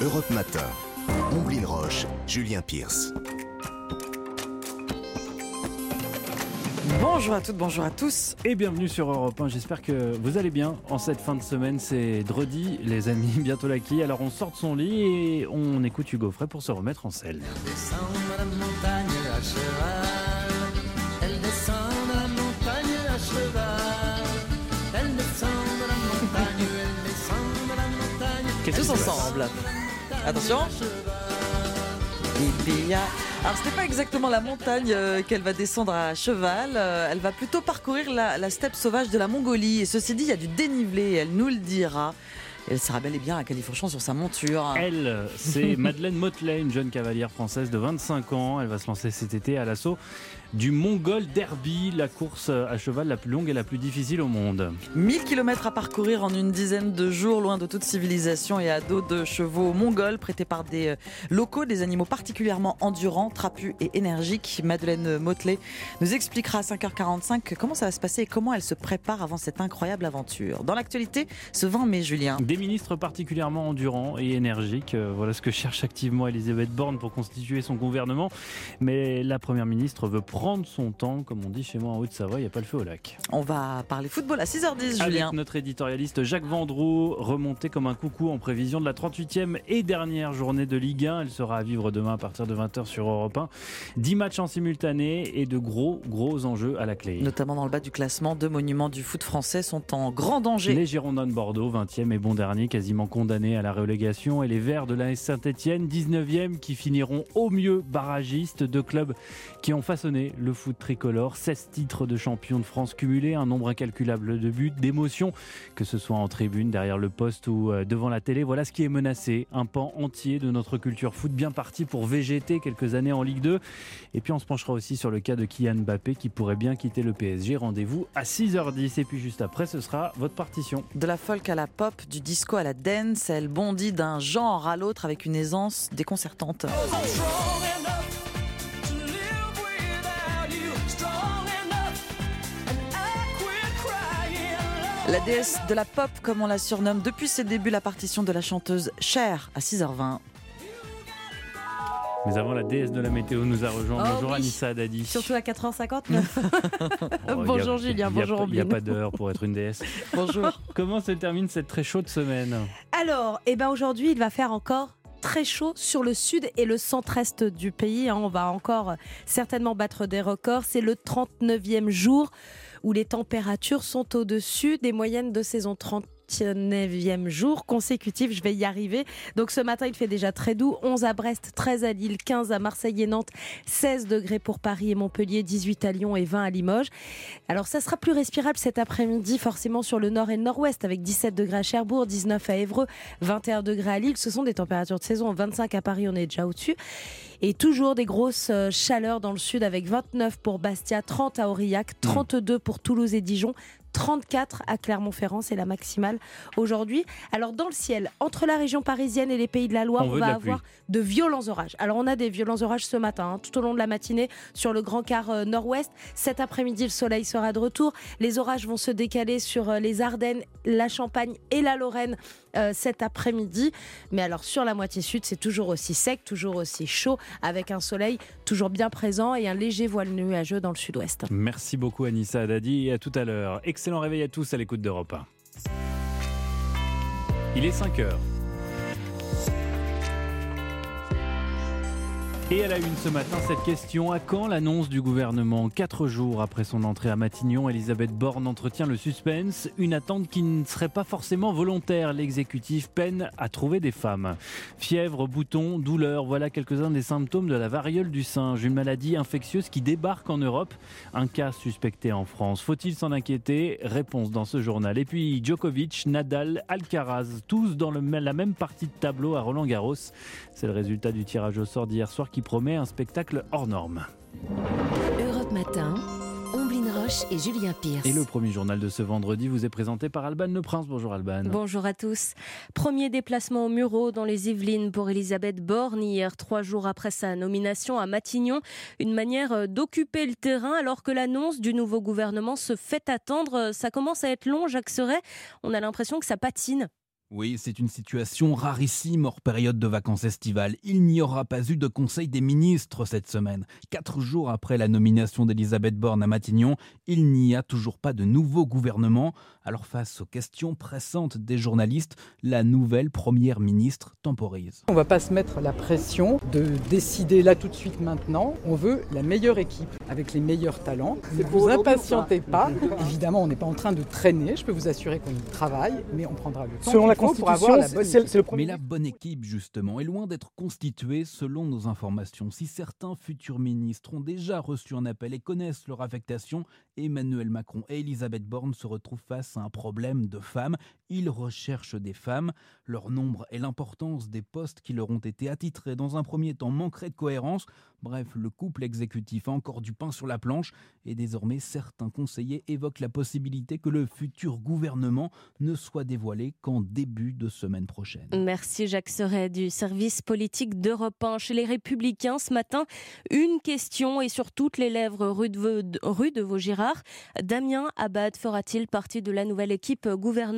Europe Matin. Omblin Roche, Julien Pierce. Bonjour à toutes, bonjour à tous. Et bienvenue sur Europe 1, j'espère que vous allez bien. En cette fin de semaine, c'est dredi, les amis, bientôt la quille. Alors on sort de son lit et on écoute Hugo Frey pour se remettre en selle. Elle descend de la montagne à cheval. Elle descend de la montagne à cheval. Elle descend de la montagne, elle descend de la montagne. Tous ensemble. Attention. Alors ce n'est pas exactement la montagne qu'elle va descendre à cheval, elle va plutôt parcourir la steppe sauvage de la Mongolie. Et ceci dit, il y a du dénivelé, elle nous le dira. Elle sera bel et bien à califourchon sur sa monture. Elle, c'est Madeleine Motley, une jeune cavalière française de 25 ans. Elle va se lancer cet été à l'assaut du Mongol Derby, la course à cheval la plus longue et la plus difficile au monde. 1000 km à parcourir en une dizaine de jours, loin de toute civilisation et à dos de chevaux mongols, prêtés par des locaux, des animaux particulièrement endurants, trapus et énergiques. Madeleine Motley nous expliquera à 5h45 comment ça va se passer et comment elle se prépare avant cette incroyable aventure. Dans l'actualité, ce 20 mai, Julien. Des ministres particulièrement endurants et énergiques, voilà ce que cherche activement Elisabeth Borne pour constituer son gouvernement. Mais la Première ministre veut prendre son temps, comme on dit chez moi en Haute-Savoie, il n'y a pas le feu au lac. On va parler football à 6h10, Julien. Avec notre éditorialiste Jacques Vendroux, remonté comme un coucou en prévision de la 38e et dernière journée de Ligue 1. Elle sera à vivre demain à partir de 20h sur Europe 1. 10 matchs en simultané et de gros enjeux à la clé. Notamment dans le bas du classement, 2 monuments du foot français sont en grand danger. Les Girondins de Bordeaux, 20e et bon dernier, quasiment condamnés à la relégation. Et les Verts de l'AS Saint-Etienne, 19e, qui finiront au mieux barragistes. 2 clubs qui ont façonné le foot tricolore, 16 titres de champion de France cumulés, un nombre incalculable de buts, d'émotions, que ce soit en tribune, derrière le poste ou devant la télé. Voilà ce qui est menacé, un pan entier de notre culture foot bien parti pour végéter quelques années en Ligue 2. Et puis on se penchera aussi sur le cas de Kylian Mbappé qui pourrait bien quitter le PSG. Rendez-vous à 6h10 et puis juste après ce sera votre partition. De la folk à la pop, du disco à la dance, elle bondit d'un genre à l'autre avec une aisance déconcertante. La déesse de la pop, comme on la surnomme depuis ses débuts, la partition de la chanteuse Cher à 6h20. Mais avant, la déesse de la météo nous a rejoint. Bonjour oui. Anissa Haddadi. Surtout à 4h59. Bonjour Julien, bonjour Omblin. Il n'y a pas d'heure pour être une déesse. Bonjour. Comment se termine cette très chaude semaine ? Alors, aujourd'hui, il va faire encore très chaud sur le sud et le centre-est du pays. On va encore certainement battre des records. C'est le 39e jour où les températures sont au-dessus des moyennes de saison 39e jour consécutif, je vais y arriver. Donc ce matin, il fait déjà très doux, 11 à Brest, 13 à Lille, 15 à Marseille et Nantes, 16 degrés pour Paris et Montpellier, 18 à Lyon et 20 à Limoges. Alors ça sera plus respirable cet après-midi, forcément sur le nord et le nord-ouest, avec 17 degrés à Cherbourg, 19 à Évreux, 21 degrés à Lille. Ce sont des températures de saison, 25 à Paris, on est déjà au-dessus. Et toujours des grosses chaleurs dans le sud avec 29 pour Bastia, 30 à Aurillac, 32 pour Toulouse et Dijon, 34 à Clermont-Ferrand, c'est la maximale aujourd'hui. Alors dans le ciel, entre la région parisienne et les Pays de la Loire, on va avoir de violents orages. Alors on a des violents orages ce matin, tout au long de la matinée sur le grand quart nord-ouest. Cet après-midi, le soleil sera de retour. Les orages vont se décaler sur les Ardennes, la Champagne et la Lorraine cet après-midi. Mais alors sur la moitié sud, c'est toujours aussi sec, toujours aussi chaud, avec un soleil toujours bien présent et un léger voile nuageux dans le sud-ouest. Merci beaucoup Anissa Haddadi et à tout à l'heure. Excellent réveil à tous à l'écoute d'Europe 1. Il est 5h. Et à la une ce matin, cette question, à quand l'annonce du gouvernement ? 4 jours après son entrée à Matignon, Elisabeth Borne entretient le suspense, une attente qui ne serait pas forcément volontaire. L'exécutif peine à trouver des femmes. Fièvre, boutons, douleurs, voilà quelques-uns des symptômes de la variole du singe, une maladie infectieuse qui débarque en Europe. Un cas suspecté en France. Faut-il s'en inquiéter ? Réponse dans ce journal. Et puis Djokovic, Nadal, Alcaraz, tous dans la même partie de tableau à Roland-Garros. C'est le résultat du tirage au sort d'hier soir qui promet un spectacle hors norme. Europe Matin, Omblin Roche et Julien Pierce. Et le premier journal de ce vendredi vous est présenté par Alban Le Prince. Bonjour Alban. Bonjour à tous. Premier déplacement au Mureau dans les Yvelines pour Elisabeth Borne hier, 3 jours après sa nomination à Matignon. Une manière d'occuper le terrain alors que l'annonce du nouveau gouvernement se fait attendre. Ça commence à être long, Jacques Serret. On a l'impression que ça patine. Oui, c'est une situation rarissime hors période de vacances estivales. Il n'y aura pas eu de conseil des ministres cette semaine. 4 jours après la nomination d'Elisabeth Borne à Matignon, il n'y a toujours pas de nouveau gouvernement. Alors face aux questions pressantes des journalistes, la nouvelle première ministre temporise. On ne va pas se mettre la pression de décider là tout de suite maintenant. On veut la meilleure équipe avec les meilleurs talents. Ne vous impatientez pas. Évidemment, on n'est pas en train de traîner. Je peux vous assurer qu'on y travaille, mais on prendra le temps. Selon la Constitution, Mais la bonne équipe, justement, est loin d'être constituée selon nos informations. Si certains futurs ministres ont déjà reçu un appel et connaissent leur affectation, Emmanuel Macron et Elisabeth Borne se retrouvent face à un problème de femmes. Ils recherchent des femmes. Leur nombre et l'importance des postes qui leur ont été attitrés dans un premier temps manqueraient de cohérence. Bref, le couple exécutif a encore du pain sur la planche et désormais certains conseillers évoquent la possibilité que le futur gouvernement ne soit dévoilé qu'en début de semaine prochaine. Merci Jacques Serret du service politique d'Europe 1. Chez les Républicains ce matin, une question est sur toutes les lèvres rue de Vaugirard. Damien Abad fera-t-il partie de la nouvelle équipe gouvernementale ?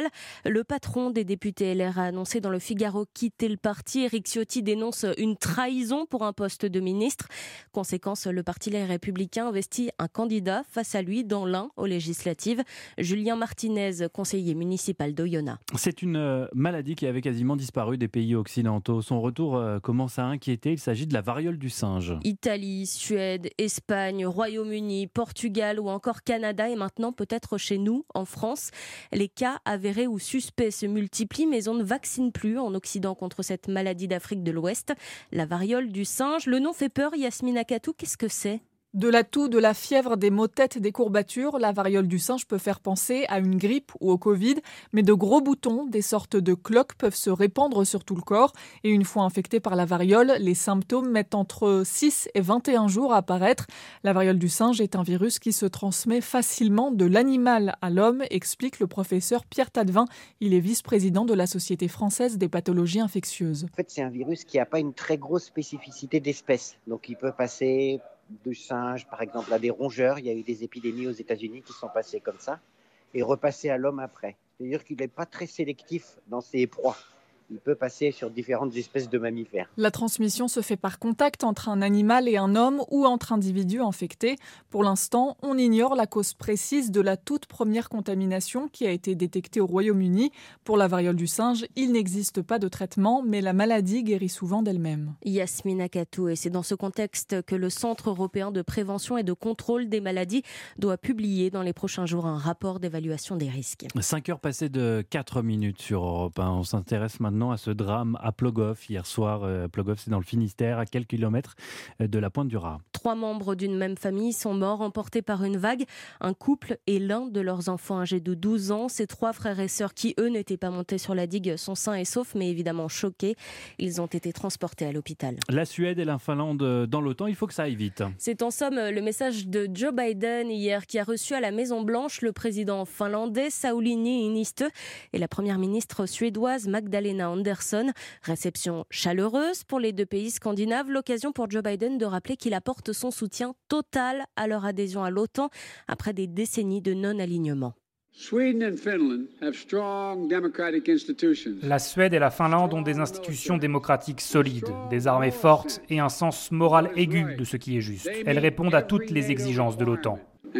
Le patron des députés LR a annoncé dans le Figaro quitter le parti. Éric Ciotti dénonce une trahison pour un poste de ministre. Conséquence, le parti Les Républicains investit un candidat face à lui dans l'Ain aux législatives. Julien Martinez, conseiller municipal d'Oyonnax. C'est une maladie qui avait quasiment disparu des pays occidentaux. Son retour commence à inquiéter. Il s'agit de la variole du singe. Italie, Suède, Espagne, Royaume-Uni, Portugal ou encore Canada et maintenant peut-être chez nous, en France. Les cas avérés ou suspects se multiplient mais on ne vaccine plus en Occident contre cette maladie d'Afrique de l'Ouest. La variole du singe, le nom fait peur. Yasmina Katou, qu'est-ce que c'est ? De la toux, de la fièvre, des maux de tête, des courbatures, la variole du singe peut faire penser à une grippe ou au Covid, mais de gros boutons, des sortes de cloques peuvent se répandre sur tout le corps et une fois infecté par la variole, les symptômes mettent entre 6 et 21 jours à apparaître. La variole du singe est un virus qui se transmet facilement de l'animal à l'homme, explique le professeur Pierre Tadevin. Il est vice-président de la Société française des pathologies infectieuses. En fait, c'est un virus qui n'a pas une très grosse spécificité d'espèce, donc il peut passer de singes, par exemple, à des rongeurs. Il y a eu des épidémies aux États-Unis qui sont passées comme ça et repasser à l'homme après. C'est-à-dire qu'il n'est pas très sélectif dans ses proies. Il peut passer sur différentes espèces de mammifères. La transmission se fait par contact entre un animal et un homme ou entre individus infectés. Pour l'instant, on ignore la cause précise de la toute première contamination qui a été détectée au Royaume-Uni. Pour la variole du singe, il n'existe pas de traitement, mais la maladie guérit souvent d'elle-même. Yasmina Katou, et c'est dans ce contexte que le Centre européen de prévention et de contrôle des maladies doit publier dans les prochains jours un rapport d'évaluation des risques. 5 heures passées de 4 minutes sur Europe 1. On s'intéresse maintenant à ce drame à Plogoff hier soir. Plogoff, c'est dans le Finistère, à quelques kilomètres de la Pointe du Raz. 3 membres d'une même famille sont morts emportés par une vague. Un couple et l'un de leurs enfants âgés de 12 ans. Ces 3 frères et sœurs qui, eux, n'étaient pas montés sur la digue sont sains et saufs, mais évidemment choqués. Ils ont été transportés à l'hôpital. La Suède et la Finlande dans l'OTAN, il faut que ça aille vite. C'est en somme le message de Joe Biden hier qui a reçu à la Maison-Blanche le président finlandais Sauli Niinistö et la première ministre suédoise Magdalena Andersson. Réception chaleureuse pour les 2 pays scandinaves. L'occasion pour Joe Biden de rappeler qu'il apporte son soutien total à leur adhésion à l'OTAN après des décennies de non-alignement. La Suède et la Finlande ont des institutions démocratiques solides, des armées fortes et un sens moral aigu de ce qui est juste. Elles répondent à toutes les exigences de l'OTAN.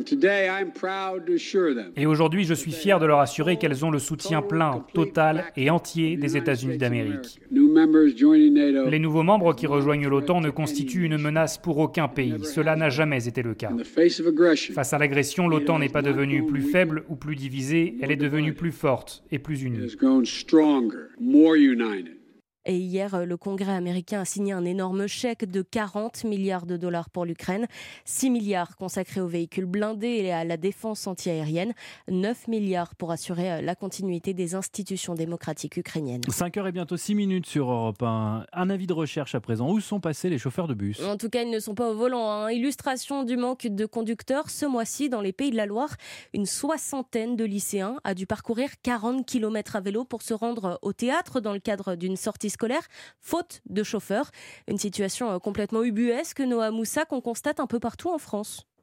Et aujourd'hui, je suis fier de leur assurer qu'elles ont le soutien plein, total et entier des États-Unis d'Amérique. Les nouveaux membres qui rejoignent l'OTAN ne constituent une menace pour aucun pays. Cela n'a jamais été le cas. Face à l'agression, l'OTAN n'est pas devenue plus faible ou plus divisée, elle est devenue plus forte et plus unie. Et hier, le Congrès américain a signé un énorme chèque de 40 milliards de dollars pour l'Ukraine, 6 milliards consacrés aux véhicules blindés et à la défense antiaérienne, 9 milliards pour assurer la continuité des institutions démocratiques ukrainiennes. 5 heures et bientôt 6 minutes sur Europe 1. Un avis de recherche à présent. Où sont passés les chauffeurs de bus ? En tout cas, ils ne sont pas au volant. Illustration du manque de conducteurs. Ce mois-ci, dans les Pays de la Loire, une 60aine de lycéens a dû parcourir 40 km à vélo pour se rendre au théâtre dans le cadre d'une sortie scolaire, faute de chauffeurs. Une situation complètement ubuesque, Noah Moussa, qu'on constate un peu partout en France.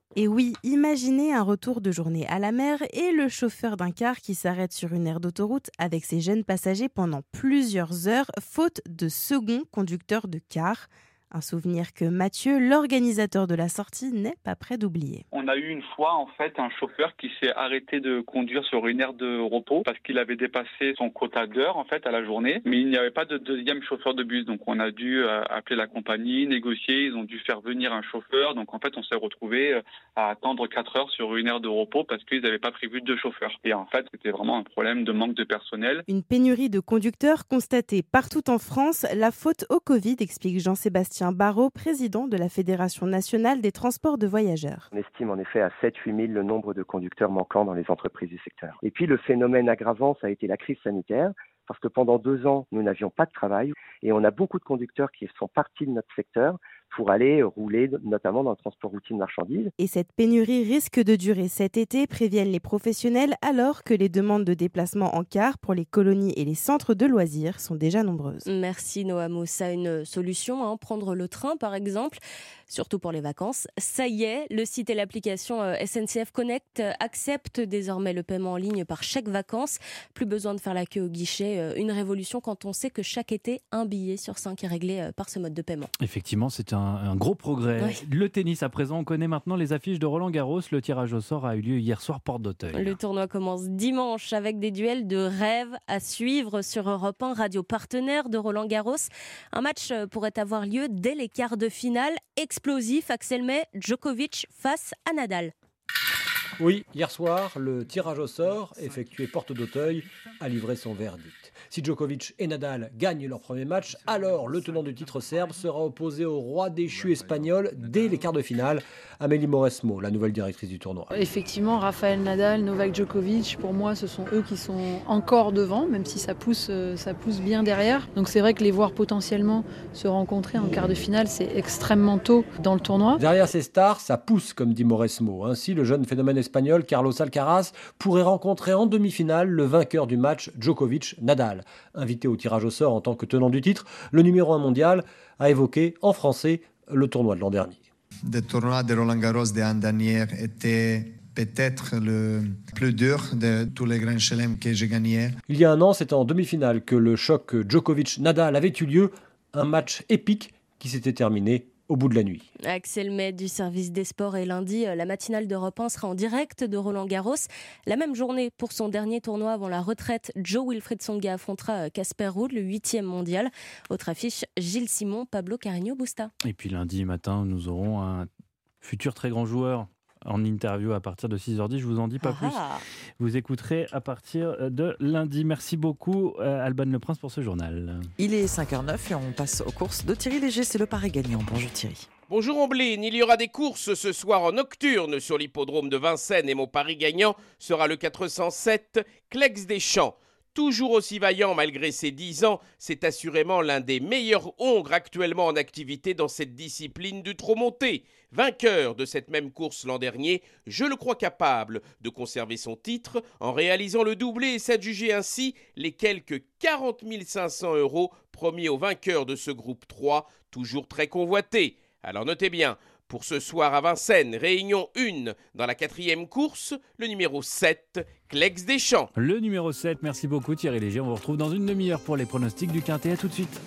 Et oui, imaginez un retour de journée à la mer et le chauffeur d'un car qui s'arrête sur une aire d'autoroute avec ses jeunes passagers pendant plusieurs heures, faute de second conducteur de car. Un souvenir que Mathieu, l'organisateur de la sortie, n'est pas prêt d'oublier. On a eu une fois en fait un chauffeur qui s'est arrêté de conduire sur une aire de repos parce qu'il avait dépassé son quota d'heures en fait à la journée, mais il n'y avait pas de deuxième chauffeur de bus, donc on a dû appeler la compagnie, négocier, ils ont dû faire venir un chauffeur, donc en fait on s'est retrouvé à attendre 4 heures sur une aire de repos parce qu'ils n'avaient pas prévu de chauffeur. Et en fait c'était vraiment un problème de manque de personnel. Une pénurie de conducteurs constatée partout en France, la faute au Covid, explique Jean-Sébastien Barrault, président de la Fédération nationale des transports de voyageurs. On estime en effet à 7-8 000 le nombre de conducteurs manquants dans les entreprises du secteur. Et puis le phénomène aggravant, ça a été la crise sanitaire, parce que pendant 2 ans, nous n'avions pas de travail et on a beaucoup de conducteurs qui sont partis de notre secteur pour aller rouler notamment dans le transport routier de marchandises. Et cette pénurie risque de durer cet été, préviennent les professionnels, alors que les demandes de déplacement en car pour les colonies et les centres de loisirs sont déjà nombreuses. Merci Noah Moussa. Une solution, prendre le train par exemple, surtout pour les vacances. Ça y est, le site et l'application SNCF Connect acceptent désormais le paiement en ligne par chèque vacances. Plus besoin de faire la queue au guichet. Une révolution quand on sait que chaque été, un billet sur 5 est réglé par ce mode de paiement. Effectivement, c'est un gros progrès. Oui. Le tennis à présent, on connaît maintenant les affiches de Roland Garros. Le tirage au sort a eu lieu hier soir, porte d'Auteuil. Le tournoi commence dimanche avec des duels de rêve à suivre sur Europe 1, radio partenaire de Roland Garros. Un match pourrait avoir lieu dès les quarts de finale. Explosif, Axel May, Djokovic face à Nadal. Oui, hier soir, le tirage au sort, effectué porte d'Auteuil, a livré son verdict. Si Djokovic et Nadal gagnent leur premier match, alors le tenant du titre serbe sera opposé au roi déchu espagnol dès les quarts de finale. Amélie Mauresmo, la nouvelle directrice du tournoi. Effectivement, Rafael Nadal, Novak Djokovic, pour moi, ce sont eux qui sont encore devant, même si ça pousse bien derrière. Donc c'est vrai que les voir potentiellement se rencontrer en quart de finale, c'est extrêmement tôt dans le tournoi. Derrière ces stars, ça pousse, comme dit Mauresmo. Ainsi, le jeune phénomène espagnol Carlos Alcaraz pourrait rencontrer en demi-finale le vainqueur du match Djokovic-Nadal. Invité au tirage au sort en tant que tenant du titre, le numéro 1 mondial a évoqué en français le tournoi de l'an dernier. Le tournoi de Roland Garros de l'année dernière était peut-être le plus dur de tous les grands chelems que j'ai gagnés. Il y a un an, c'était en demi-finale que le choc Djokovic-Nadal avait eu lieu. Un match épique qui s'était terminé au bout de la nuit. Axel May du service des sports et lundi, la matinale d'Europe 1 sera en direct de Roland Garros. La même journée, pour son dernier tournoi avant la retraite, Jo-Wilfried Tsonga affrontera Casper Ruud, le 8e mondial. Autre affiche, Gilles Simon, Pablo Carreño Busta. Et puis lundi matin, nous aurons un futur très grand joueur en interview à partir de 6h10. Je vous en dis pas plus. Vous écouterez à partir de lundi. Merci beaucoup Alban Le Prince pour ce journal. Il est 5h09 et on passe aux courses de Thierry Léger. C'est le pari gagnant. Bonjour Thierry. Bonjour Omblin, il y aura des courses ce soir en nocturne sur l'hippodrome de Vincennes et mon pari gagnant sera le 407 Clex des Champs. Toujours aussi vaillant malgré ses 10 ans, c'est assurément l'un des meilleurs hongres actuellement en activité dans cette discipline du trot monté. Vainqueur de cette même course l'an dernier, je le crois capable de conserver son titre en réalisant le doublé et s'adjuger ainsi les quelques 40 500 € promis au vainqueur de ce groupe 3, toujours très convoité. Alors notez bien, pour ce soir à Vincennes, réunion 1 dans la 4e course, le numéro 7, Clex des Champs. Le numéro 7, merci beaucoup Thierry Léger. On vous retrouve dans une demi-heure pour les pronostics du Quintet. À tout de suite.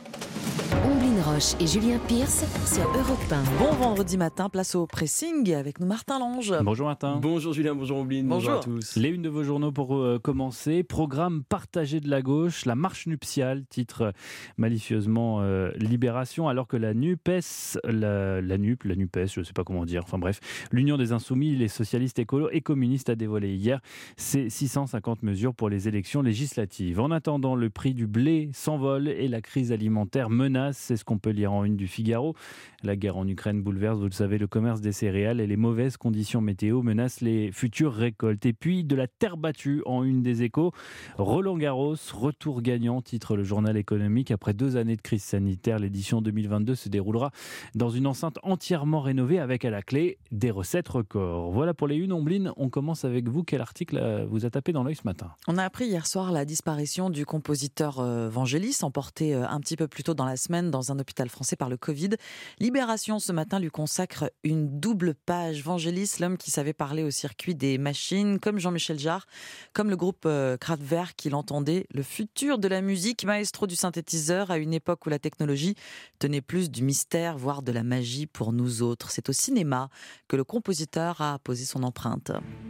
Omblin Roche et Julien Pierce sur Europe 1. Bon vendredi matin, place au pressing avec nous Martin Lange. Bonjour Martin. Bonjour Julien, bonjour Omblin, bonjour à tous. Les unes de vos journaux pour commencer. Programme partagé de la gauche, la marche nuptiale, titre malicieusement Libération, alors que la NUPES, la NUPES, je ne sais pas comment dire, enfin bref, l'Union des Insoumis, les socialistes écolos et communistes a dévoilé hier ses 650 mesures pour les élections législatives. En attendant, le prix du blé s'envole et la crise alimentaire menace, c'est ce qu'on peut lire en une du Figaro. La guerre en Ukraine bouleverse, vous le savez, le commerce des céréales et les mauvaises conditions météo menacent les futures récoltes. Et puis de la terre battue en une des Échos. Roland Garros, retour gagnant, titre le journal économique. Après 2 années de crise sanitaire, l'édition 2022 se déroulera dans une enceinte entièrement rénovée avec à la clé des recettes records. Voilà pour les unes. Omblin, on commence avec vous. Quel article vous a tapé dans l'œil ce matin ? On a appris hier soir la disparition du compositeur Vangelis, emporté un petit peu plus tôt dans la semaine dans un hôpital l'hôpital français par le Covid. Libération, ce matin, lui consacre une double page. Vangelis, l'homme qui savait parler au circuit des machines, comme Jean-Michel Jarre, comme le groupe Kraftwerk, qu'il entendait le futur de la musique, maestro du synthétiseur, à une époque où la technologie tenait plus du mystère, voire de la magie pour nous autres. C'est au cinéma que le compositeur a posé son empreinte.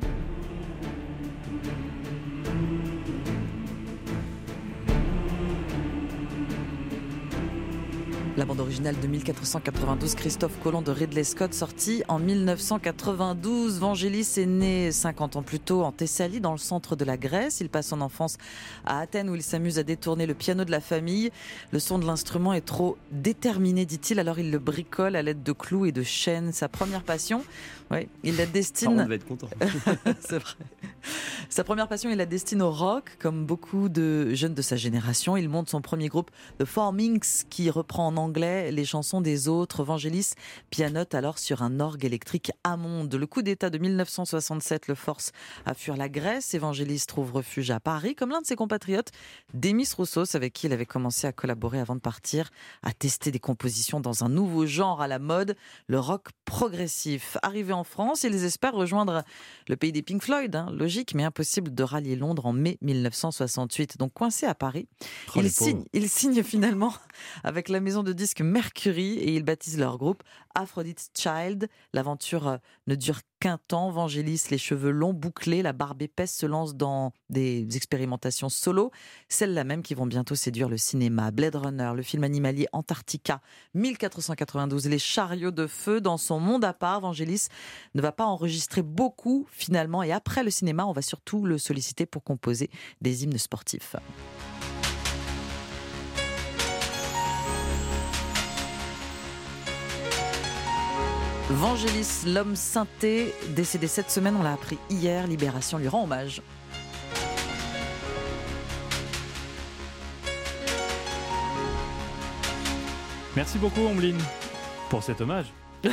La bande originale de 1492, Christophe Colomb de Ridley Scott, sortie en 1992. Vangelis est né 50 ans plus tôt en Thessalie, dans le centre de la Grèce. Il passe son enfance à Athènes où il s'amuse à détourner le piano de la famille. Le son de l'instrument est trop déterminé, dit-il, alors il le bricole à l'aide de clous et de chaînes. Sa première passion, il la destine... On devait être content. C'est vrai. Sa première passion, il la destine au rock, comme beaucoup de jeunes de sa génération. Il monte son premier groupe, The Four Minks, qui reprend en anglais les chansons des autres. Vangelis pianote alors sur un orgue électrique Hammond. Le coup d'État de 1967 le force à fuir la Grèce. Vangelis trouve refuge à Paris, comme l'un de ses compatriotes, Demis Roussos, avec qui il avait commencé à collaborer avant de partir, à tester des compositions dans un nouveau genre à la mode, le rock progressif. Arrivé en France, ils espèrent rejoindre le pays des Pink Floyd, logique, mais impossible de rallier Londres en mai 1968. Donc coincé à Paris, il signe finalement avec la maison de disques Mercury et ils baptisent leur groupe Aphrodite's Child. L'aventure ne dure qu'un temps. Vangelis, les cheveux longs, bouclés, la barbe épaisse, se lance dans des expérimentations solo, celles-là même qui vont bientôt séduire le cinéma. Blade Runner, le film animalier Antarctica, 1492, les chariots de feu. Dans son monde à part, Vangelis ne va pas enregistrer beaucoup finalement, et après le cinéma, on va surtout le solliciter pour composer des hymnes sportifs. Vangelis, l'homme synthé, décédé cette semaine, on l'a appris hier. Libération lui rend hommage. Merci beaucoup, Ombline, pour cet hommage.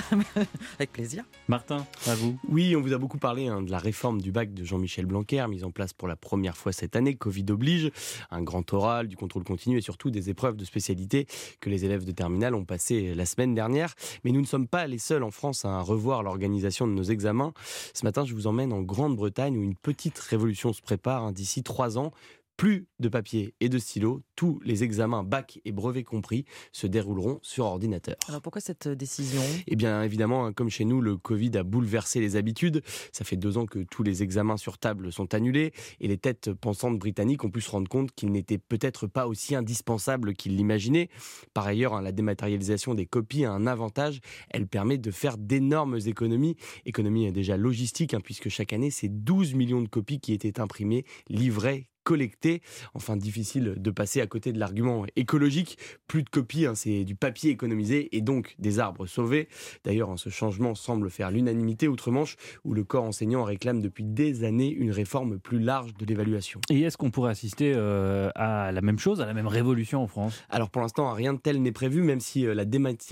Avec plaisir. Martin, à vous. Oui, on vous a beaucoup parlé de la réforme du bac de Jean-Michel Blanquer, mise en place pour la première fois cette année, Covid oblige, un grand oral, du contrôle continu et surtout des épreuves de spécialité que les élèves de terminale ont passées la semaine dernière. Mais nous ne sommes pas les seuls en France à revoir l'organisation de nos examens. Ce matin, je vous emmène en Grande-Bretagne où une petite révolution se prépare d'ici 3 ans. Plus de papier et de stylo, tous les examens bac et brevet compris se dérouleront sur ordinateur. Alors pourquoi cette décision ? Eh bien évidemment, comme chez nous, le Covid a bouleversé les habitudes. Ça fait 2 ans que tous les examens sur table sont annulés et les têtes pensantes britanniques ont pu se rendre compte qu'ils n'étaient peut-être pas aussi indispensables qu'ils l'imaginaient. Par ailleurs, la dématérialisation des copies a un avantage. Elle permet de faire d'énormes économies. Économies déjà logistiques, puisque chaque année, c'est 12 millions de copies qui étaient imprimées, livrées, collecté. Enfin, difficile de passer à côté de l'argument écologique. Plus de copies, c'est du papier économisé et donc des arbres sauvés. D'ailleurs, ce changement semble faire l'unanimité outre-Manche, où le corps enseignant réclame depuis des années une réforme plus large de l'évaluation. Et est-ce qu'on pourrait assister à la même chose, à la même révolution en France ? Alors pour l'instant, rien de tel n'est prévu, même si la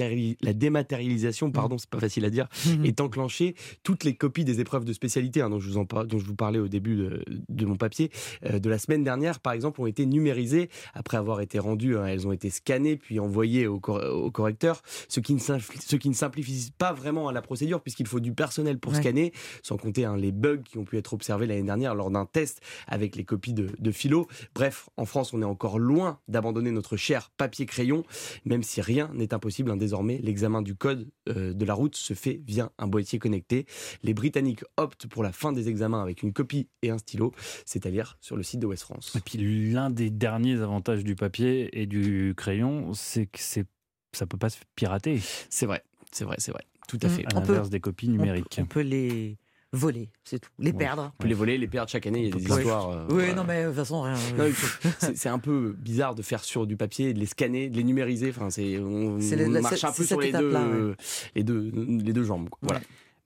dématérialisation, c'est pas facile à dire, est enclenchée. Toutes les copies des épreuves de spécialité dont je vous parlais au début de mon papier, de la semaine dernière, par exemple, ont été numérisées. Après avoir été rendues, elles ont été scannées puis envoyées au correcteur, ce qui ne simplifie pas vraiment la procédure, puisqu'il faut du personnel pour scanner, sans compter les bugs qui ont pu être observés l'année dernière lors d'un test avec les copies de philo. Bref, en France, on est encore loin d'abandonner notre cher papier-crayon, même si rien n'est impossible. Désormais, l'examen du code de la route se fait via un boîtier connecté. Les Britanniques optent pour la fin des examens avec une copie et un stylo, c'est-à-dire sur le site de West France. Et puis l'un des derniers avantages du papier et du crayon, c'est que ça peut pas se pirater. C'est vrai, tout à fait. À l'inverse des copies numériques. On peut les voler, c'est tout. Les perdre. On peut les voler, les perdre chaque année, il y a des histoires. Non mais de toute façon, rien. Non, c'est un peu bizarre de faire sur du papier, de les scanner, de les numériser. On marche un peu sur les deux jambes. Voilà.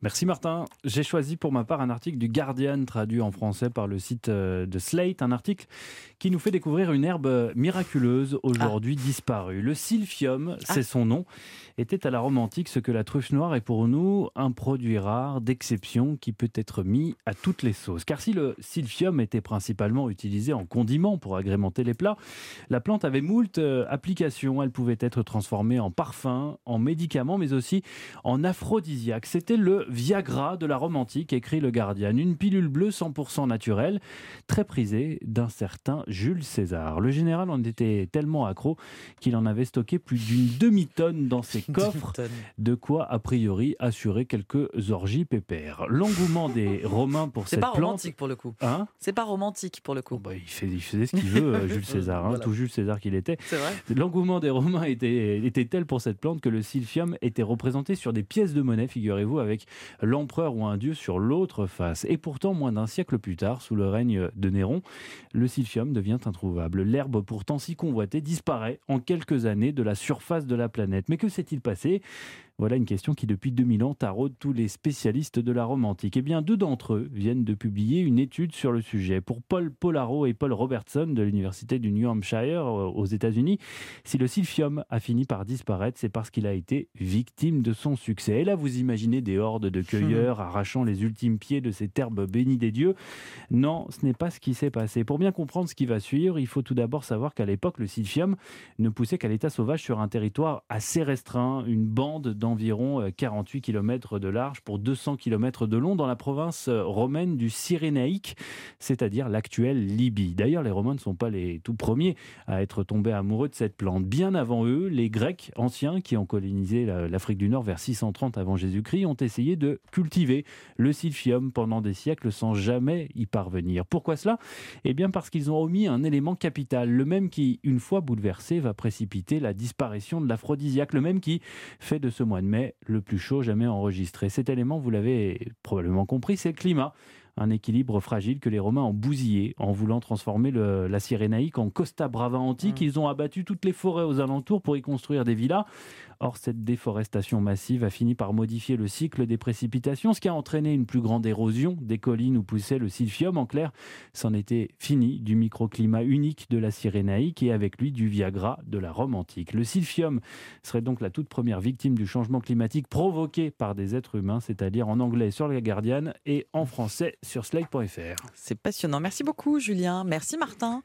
Merci Martin. J'ai choisi pour ma part un article du Guardian traduit en français par le site de Slate, un article qui nous fait découvrir une herbe miraculeuse aujourd'hui disparue. Le silphium, c'est son nom, était à la Rome antique ce que la truffe noire est pour nous, un produit rare d'exception qui peut être mis à toutes les sauces. Car si le silphium était principalement utilisé en condiment pour agrémenter les plats, la plante avait moult applications. Elle pouvait être transformée en parfum, en médicament, mais aussi en aphrodisiaque. C'était le Viagra de la Rome antique, écrit le Guardian. Une pilule bleue 100% naturelle, très prisée d'un certain Jules César. Le général en était tellement accro qu'il en avait stocké plus d'une demi-tonne dans ses coffres, de quoi a priori assurer quelques orgies pépères. L'engouement des Romains pour cette plante... C'est pas romantique pour le coup. Hein ? C'est pas romantique pour le coup. Il faisait ce qu'il veut, Jules César, Voilà. tout Jules César qu'il était. C'est vrai. L'engouement des Romains était tel pour cette plante que le silphium était représenté sur des pièces de monnaie, figurez-vous, avec l'empereur ou un dieu sur l'autre face. Et pourtant, moins d'un siècle plus tard, sous le règne de Néron, le silphium devient introuvable. L'herbe pourtant si convoitée disparaît en quelques années de la surface de la planète. Mais que s'est-il passé ? Voilà une question qui, depuis 2000 ans, taraude tous les spécialistes de la Rome antique. Eh bien, 2 d'entre eux viennent de publier une étude sur le sujet. Pour Paul Polaro et Paul Robertson de l'université du New Hampshire aux États-Unis, si le silphium a fini par disparaître, c'est parce qu'il a été victime de son succès. Et là, vous imaginez des hordes de cueilleurs arrachant les ultimes pieds de cette herbe bénie des dieux. Non, ce n'est pas ce qui s'est passé. Pour bien comprendre ce qui va suivre, il faut tout d'abord savoir qu'à l'époque, le silphium ne poussait qu'à l'état sauvage sur un territoire assez restreint, une bande d'environ 48 km de large pour 200 km de long dans la province romaine du Cyrénaïque, c'est-à-dire l'actuelle Libye. D'ailleurs, les Romains ne sont pas les tout premiers à être tombés amoureux de cette plante. Bien avant eux, les Grecs anciens qui ont colonisé l'Afrique du Nord vers 630 avant Jésus-Christ ont essayé de cultiver le silphium pendant des siècles sans jamais y parvenir. Pourquoi cela ? Eh bien parce qu'ils ont omis un élément capital, le même qui, une fois bouleversé, va précipiter la disparition de l'aphrodisiaque, le même qui fait de ce mois de mai le plus chaud jamais enregistré. Cet élément, vous l'avez probablement compris, c'est le climat. Un équilibre fragile que les Romains ont bousillé en voulant transformer la Cyrénaïque en Costa Brava antique. Ils ont abattu toutes les forêts aux alentours pour y construire des villas. Or, cette déforestation massive a fini par modifier le cycle des précipitations, ce qui a entraîné une plus grande érosion des collines où poussait le silphium. En clair, c'en était fini du microclimat unique de la Cyrénaïque et avec lui du Viagra de la Rome antique. Le silphium serait donc la toute première victime du changement climatique provoqué par des êtres humains, c'est-à-dire en anglais sur le Guardian et en français sur Slate.fr. C'est passionnant. Merci beaucoup, Julien. Merci, Martin.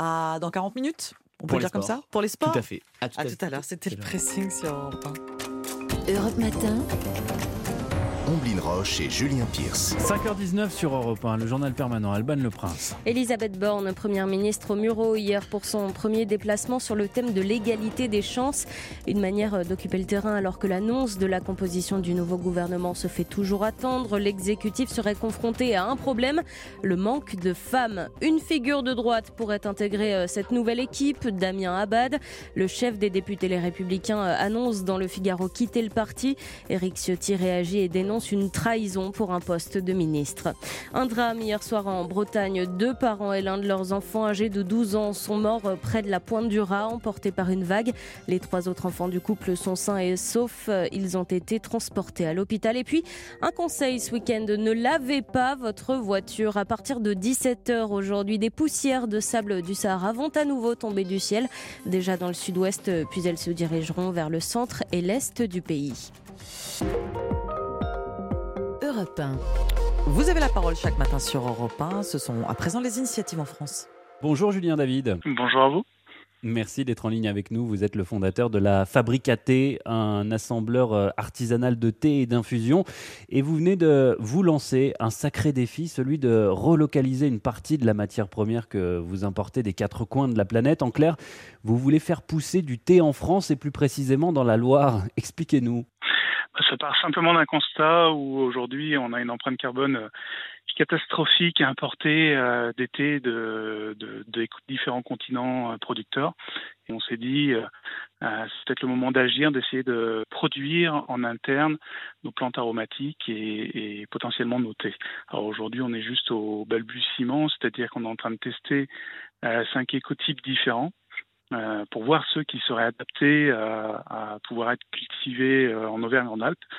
À dans 40 minutes, on peut Pour les dire comme sports. ça ? Pour les sports ? Tout à fait. À tout à l'heure. C'était le pressing sur Europe 1. Europe Matin. Omblin Roche et Julien Pierce. 5h19 sur Europe 1, le journal permanent, Alban Le Prince. Elisabeth Borne, première ministre au Muro hier pour son premier déplacement sur le thème de l'égalité des chances. Une manière d'occuper le terrain alors que l'annonce de la composition du nouveau gouvernement se fait toujours attendre. L'exécutif serait confronté à un problème, le manque de femmes. Une figure de droite pourrait intégrer cette nouvelle équipe, Damien Abad. Le chef des députés Les Républicains annonce dans le Figaro quitter le parti. Éric Ciotti réagit et dénonce une trahison pour un poste de ministre. Un drame hier soir en Bretagne. 2 parents et l'un de leurs enfants âgés de 12 ans sont morts près de la Pointe du Raz, emportés par une vague. Les 3 autres enfants du couple sont sains et saufs. Ils ont été transportés à l'hôpital. Et puis, un conseil ce week-end, ne lavez pas votre voiture. À partir de 17h aujourd'hui, des poussières de sable du Sahara vont à nouveau tomber du ciel, déjà dans le sud-ouest, puis elles se dirigeront vers le centre et l'est du pays. Europe 1. Vous avez la parole chaque matin sur Europe 1. Ce sont à présent les initiatives en France. Bonjour Julien David. Bonjour à vous. Merci d'être en ligne avec nous. Vous êtes le fondateur de la Fabrique à thé, un assembleur artisanal de thé et d'infusion. Et vous venez de vous lancer un sacré défi, celui de relocaliser une partie de la matière première que vous importez des 4 coins de la planète. En clair, vous voulez faire pousser du thé en France et plus précisément dans la Loire. Expliquez-nous. Ça part simplement d'un constat où aujourd'hui on a une empreinte carbone catastrophique à importer des thés des différents continents producteurs. Et on s'est dit, c'est peut-être le moment d'agir, d'essayer de produire en interne nos plantes aromatiques et potentiellement nos thés. Alors aujourd'hui, on est juste au balbutiement, c'est-à-dire qu'on est en train de tester 5 écotypes différents. Pour voir ceux qui seraient adaptés à pouvoir être cultivés en Auvergne-en-Alpes.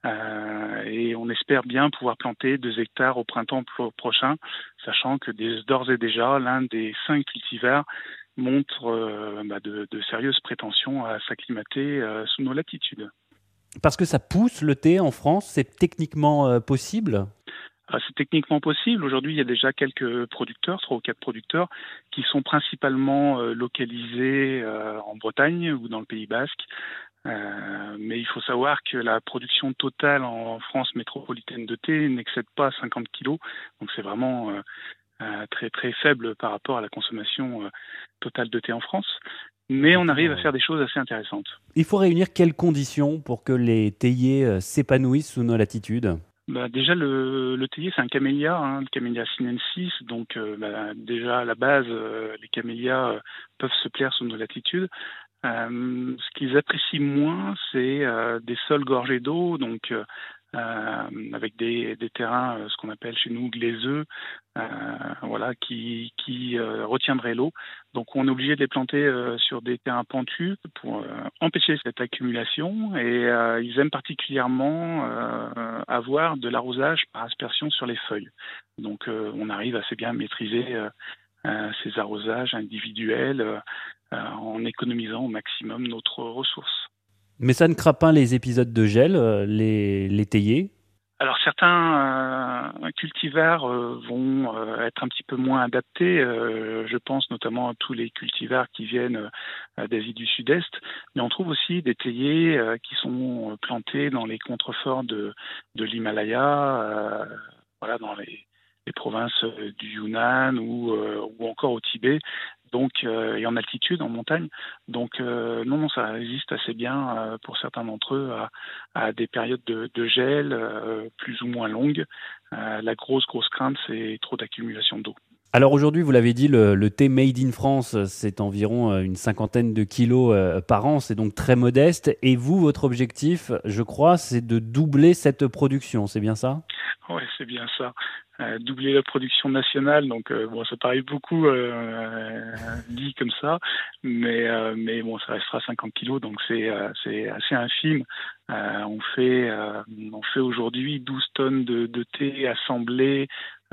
Et on espère bien pouvoir planter 2 hectares au printemps prochain, sachant que d'ores et déjà, l'un des 5 cultivars montre de sérieuses prétentions à s'acclimater sous nos latitudes. Parce que ça pousse le thé en France, c'est techniquement possible ? C'est techniquement possible. Aujourd'hui, il y a déjà quelques producteurs, 3 ou 4 producteurs, qui sont principalement localisés en Bretagne ou dans le Pays Basque. Mais il faut savoir que la production totale en France métropolitaine de thé n'excède pas 50 kilos. Donc c'est vraiment très très faible par rapport à la consommation totale de thé en France. Mais on arrive à faire des choses assez intéressantes. Il faut réunir quelles conditions pour que les théiers s'épanouissent sous nos latitudes ? Déjà, le théier, c'est un camélia, le camélia sinensis. Donc, déjà, à la base, les camélias peuvent se plaire sous nos latitudes. Ce qu'ils apprécient moins, c'est des sols gorgés d'eau, donc avec des terrains, ce qu'on appelle chez nous glaiseux, qui retiendraient l'eau. Donc on est obligé de les planter sur des terrains pentus pour empêcher cette accumulation, et ils aiment particulièrement avoir de l'arrosage par aspersion sur les feuilles. Donc on arrive assez bien à maîtriser ces arrosages individuels en économisant au maximum notre ressource. Mais ça ne craint pas les épisodes de gel, les théiers ? Alors certains cultivars vont être un petit peu moins adaptés. Je pense notamment à tous les cultivars qui viennent d'Asie du Sud-Est. Mais on trouve aussi des théiers qui sont plantés dans les contreforts de l'Himalaya, dans les provinces du Yunnan ou encore au Tibet. Donc, et en altitude, en montagne. Donc, non, ça résiste assez bien pour certains d'entre eux à des périodes de gel plus ou moins longues. La grosse crainte, c'est trop d'accumulation d'eau. Alors aujourd'hui, vous l'avez dit, le thé Made in France, c'est environ une 50aine de kilos par an, c'est donc très modeste. Et vous, votre objectif, je crois, c'est de doubler cette production, c'est bien ça ? Oui, c'est bien ça. Doubler la production nationale, donc ça paraît beaucoup dit comme ça, mais ça restera 50 kilos, donc c'est assez infime. On fait aujourd'hui 12 tonnes de thé assemblé,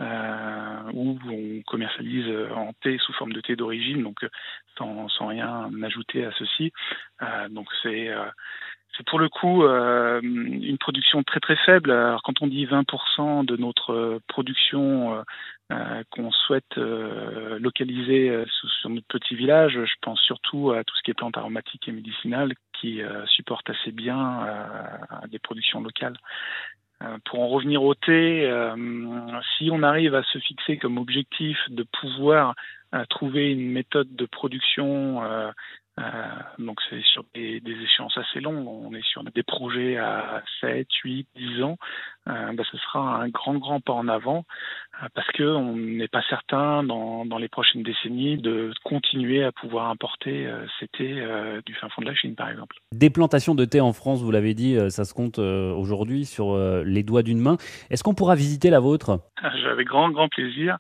où on commercialise en thé sous forme de thé d'origine, donc sans rien ajouter à ceci. Donc c'est pour le coup une production très très faible. Alors quand on dit 20% de notre production qu'on souhaite localiser sur notre petit village, je pense surtout à tout ce qui est plantes aromatiques et médicinales qui supportent assez bien des productions locales. Pour en revenir au thé, si on arrive à se fixer comme objectif de pouvoir trouver une méthode de production, donc c'est sur des échéances assez longues, on est sur des projets à 7, 8, 10 ans, ce sera un grand pas en avant, parce qu'on n'est pas certain dans les prochaines décennies de continuer à pouvoir importer ces thés du fin fond de la Chine, par exemple. Des plantations de thé en France, vous l'avez dit, ça se compte aujourd'hui sur les doigts d'une main. Est-ce qu'on pourra visiter la vôtre ? Avec grand plaisir.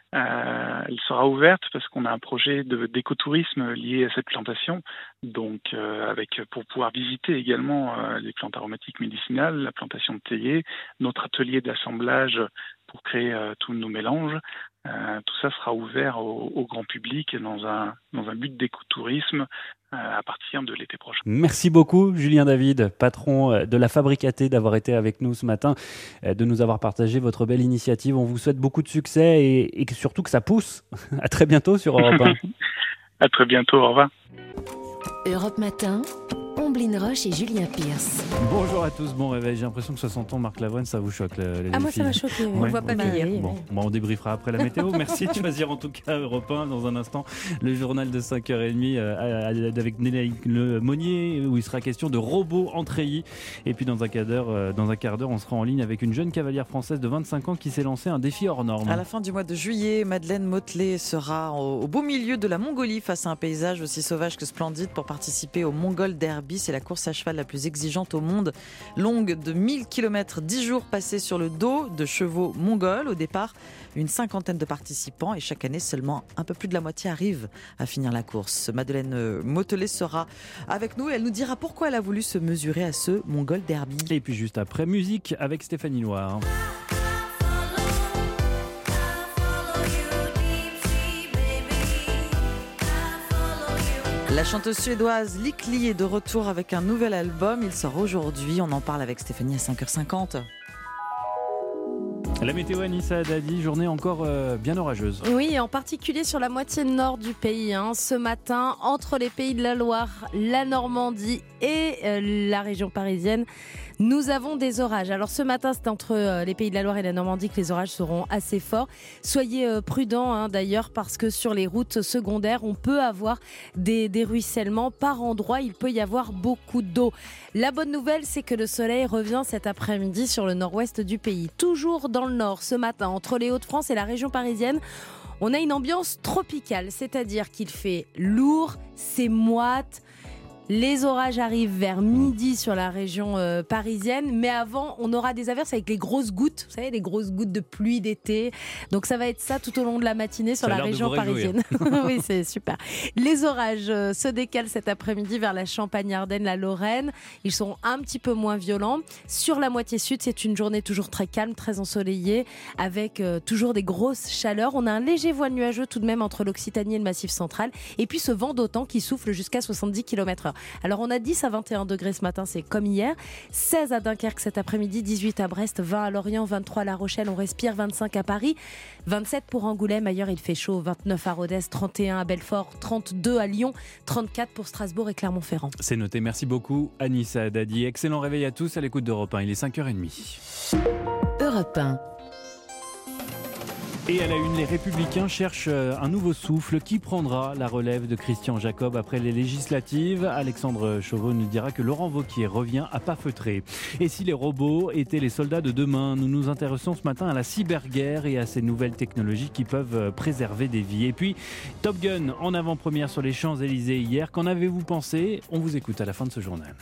Elle sera ouverte parce qu'on a un projet d'écotourisme lié à cette plantation, donc pour pouvoir visiter également les plantes aromatiques médicinales, la plantation de théier, notre atelier d'assemblage pour créer tous nos mélanges. Tout ça sera ouvert au grand public dans un but d'écotourisme à partir de l'été prochain. Merci beaucoup Julien David, patron de la Fabrique à thé, d'avoir été avec nous ce matin, de nous avoir partagé votre belle initiative. On vous souhaite beaucoup de succès et surtout que ça pousse. À très bientôt sur Europe 1. À très bientôt, au revoir. Europe Matin, Omblin Roche et Julien Pierce. Bonjour à tous, bon réveil. J'ai l'impression que 60 ans, Marc Lavoine, ça vous choque les moi filles. ça m'a choqué, on ne voit pas venir. Bon, on débriefera après la météo. Merci de choisir en tout cas Europe 1. Dans un instant, le journal de 5h30 avec Nélaïque Le Monnier, où il sera question de robots en treillis. Et puis dans un quart d'heure, on sera en ligne avec une jeune cavalière française de 25 ans qui s'est lancée un défi hors norme. À la fin du mois de juillet, Madeleine Motley sera au beau milieu de la Mongolie face à un paysage aussi sauvage que splendide pour participer au Mongol Derby. Dhabi. C'est la course à cheval la plus exigeante au monde. Longue de 1000 km, 10 jours passés sur le dos de chevaux mongols. Au départ, une cinquantaine de participants et chaque année, seulement un peu plus de la moitié arrivent à finir la course. Madeleine Motelet sera avec nous et elle nous dira pourquoi elle a voulu se mesurer à ce Mongol Derby. Et puis juste après, musique avec Stéphanie Loire. La chanteuse suédoise Lick Lee est de retour avec un nouvel album. Il sort aujourd'hui. On en parle avec Stéphanie à 5h50. La météo Anissa Haddadi, journée encore bien orageuse. Oui, et en particulier sur la moitié nord du pays. Ce matin, entre les pays de la Loire, la Normandie et la région parisienne, nous avons des orages. Alors ce matin, c'est entre les pays de la Loire et la Normandie que les orages seront assez forts. Soyez prudents d'ailleurs parce que sur les routes secondaires, on peut avoir des ruissellements par endroits. Il peut y avoir beaucoup d'eau. La bonne nouvelle, c'est que le soleil revient cet après-midi sur le nord-ouest du pays. Toujours dans le nord, ce matin, entre les Hauts-de-France et la région parisienne, on a une ambiance tropicale, c'est-à-dire qu'il fait lourd, c'est moite. Les orages arrivent vers midi sur la région parisienne, mais avant, on aura des averses avec les grosses gouttes, vous savez, les grosses gouttes de pluie d'été. Donc ça va être ça tout au long de la matinée sur la région parisienne. Oui, c'est super. Les orages se décalent cet après-midi vers la Champagne-Ardenne, la Lorraine. Ils sont un petit peu moins violents. Sur la moitié sud, c'est une journée toujours très calme, très ensoleillée, avec toujours des grosses chaleurs. On a un léger voile nuageux tout de même entre l'Occitanie et le Massif central. Et puis ce vent d'OTAN qui souffle jusqu'à 70 km/h. Alors on a 10 à 21 degrés ce matin, c'est comme hier. 16 à Dunkerque cet après-midi, 18 à Brest, 20 à Lorient, 23 à La Rochelle, on respire, 25 à Paris, 27 pour Angoulême, ailleurs il fait chaud, 29 à Rodez, 31 à Belfort, 32 à Lyon, 34 pour Strasbourg et Clermont-Ferrand. C'est noté, merci beaucoup Anissa Haddadi. Excellent réveil à tous à l'écoute d'Europe 1, il est 5h30. Europe 1. Et à la une, les Républicains cherchent un nouveau souffle. Qui prendra la relève de Christian Jacob après les législatives? Alexandre Chauveau nous dira que Laurent Wauquiez revient à pas feutrer. Et si les robots étaient les soldats de demain? Nous nous intéressons ce matin à la cyberguerre et à ces nouvelles technologies qui peuvent préserver des vies. Et puis, Top Gun en avant-première sur les Champs-Élysées hier. Qu'en avez-vous pensé? On vous écoute à la fin de ce journal.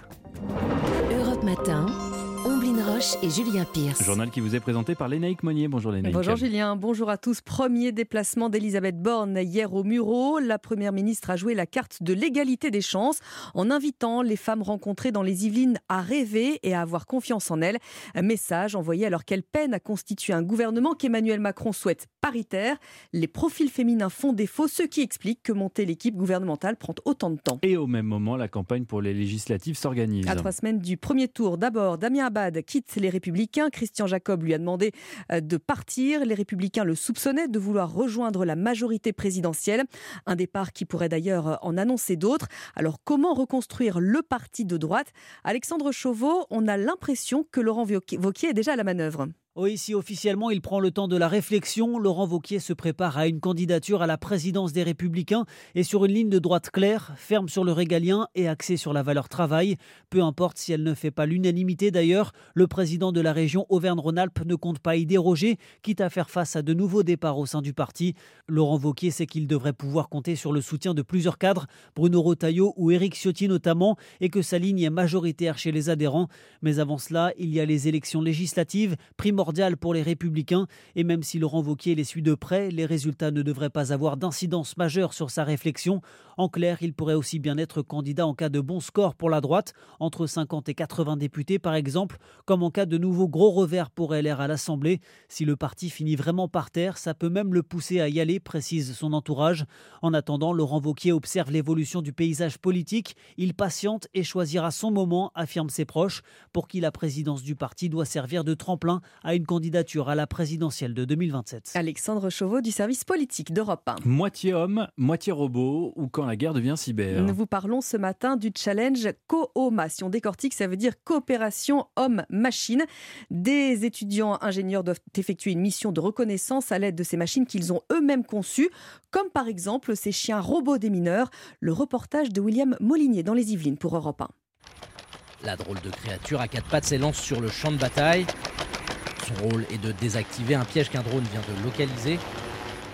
Europe Matin. Omblin Roche et Julien Pierce. Journal qui vous est présenté par Lénaïque Monnier. Bonjour Lénaïque. Bonjour Julien, bonjour à tous. Premier déplacement d'Elisabeth Borne hier au Mureaux. La Première ministre a joué la carte de l'égalité des chances en invitant les femmes rencontrées dans les Yvelines à rêver et à avoir confiance en elles. Un message envoyé alors qu'elle peine à constituer un gouvernement qu'Emmanuel Macron souhaite paritaire. Les profils féminins font défaut, ce qui explique que monter l'équipe gouvernementale prend autant de temps. Et au même moment, la campagne pour les législatives s'organise. À 3 semaines du premier tour, d'abord, Damien Abad quitte les Républicains. Christian Jacob lui a demandé de partir. Les Républicains le soupçonnaient de vouloir rejoindre la majorité présidentielle. Un départ qui pourrait d'ailleurs en annoncer d'autres. Alors comment reconstruire le parti de droite? Alexandre Chauveau, on a l'impression que Laurent Wauquiez est déjà à la manœuvre. Oui, si officiellement il prend le temps de la réflexion, Laurent Wauquiez se prépare à une candidature à la présidence des Républicains et sur une ligne de droite claire, ferme sur le régalien et axée sur la valeur travail. Peu importe si elle ne fait pas l'unanimité d'ailleurs, le président de la région Auvergne-Rhône-Alpes ne compte pas y déroger, quitte à faire face à de nouveaux départs au sein du parti. Laurent Wauquiez sait qu'il devrait pouvoir compter sur le soutien de plusieurs cadres, Bruno Retailleau ou Éric Ciotti notamment, et que sa ligne est majoritaire chez les adhérents. Mais avant cela, il y a les élections législatives, primordiales pour les Républicains, et même si Laurent Wauquiez les suit de près, les résultats ne devraient pas avoir d'incidence majeure sur sa réflexion. En clair, il pourrait aussi bien être candidat en cas de bon score pour la droite, entre 50 et 80 députés par exemple, comme en cas de nouveau gros revers pour LR à l'Assemblée. Si le parti finit vraiment par terre, ça peut même le pousser à y aller, précise son entourage. En attendant, Laurent Wauquiez observe l'évolution du paysage politique. Il patiente et choisira son moment, affirment ses proches, pour qui la présidence du parti doit servir de tremplin à une candidature à la présidentielle de 2027. Alexandre Chauveau du service politique d'Europe 1. Moitié homme, moitié robot, ou quand la guerre devient cyber. Nous vous parlons ce matin du challenge COOMA. Si on décortique, ça veut dire coopération homme-machine. Des étudiants ingénieurs doivent effectuer une mission de reconnaissance à l'aide de ces machines qu'ils ont eux-mêmes conçues, comme par exemple ces chiens robots des mineurs. Le reportage de William Molinier dans les Yvelines pour Europe 1. La drôle de créature à 4 pattes s'élance sur le champ de bataille. Son rôle est de désactiver un piège qu'un drone vient de localiser. Ce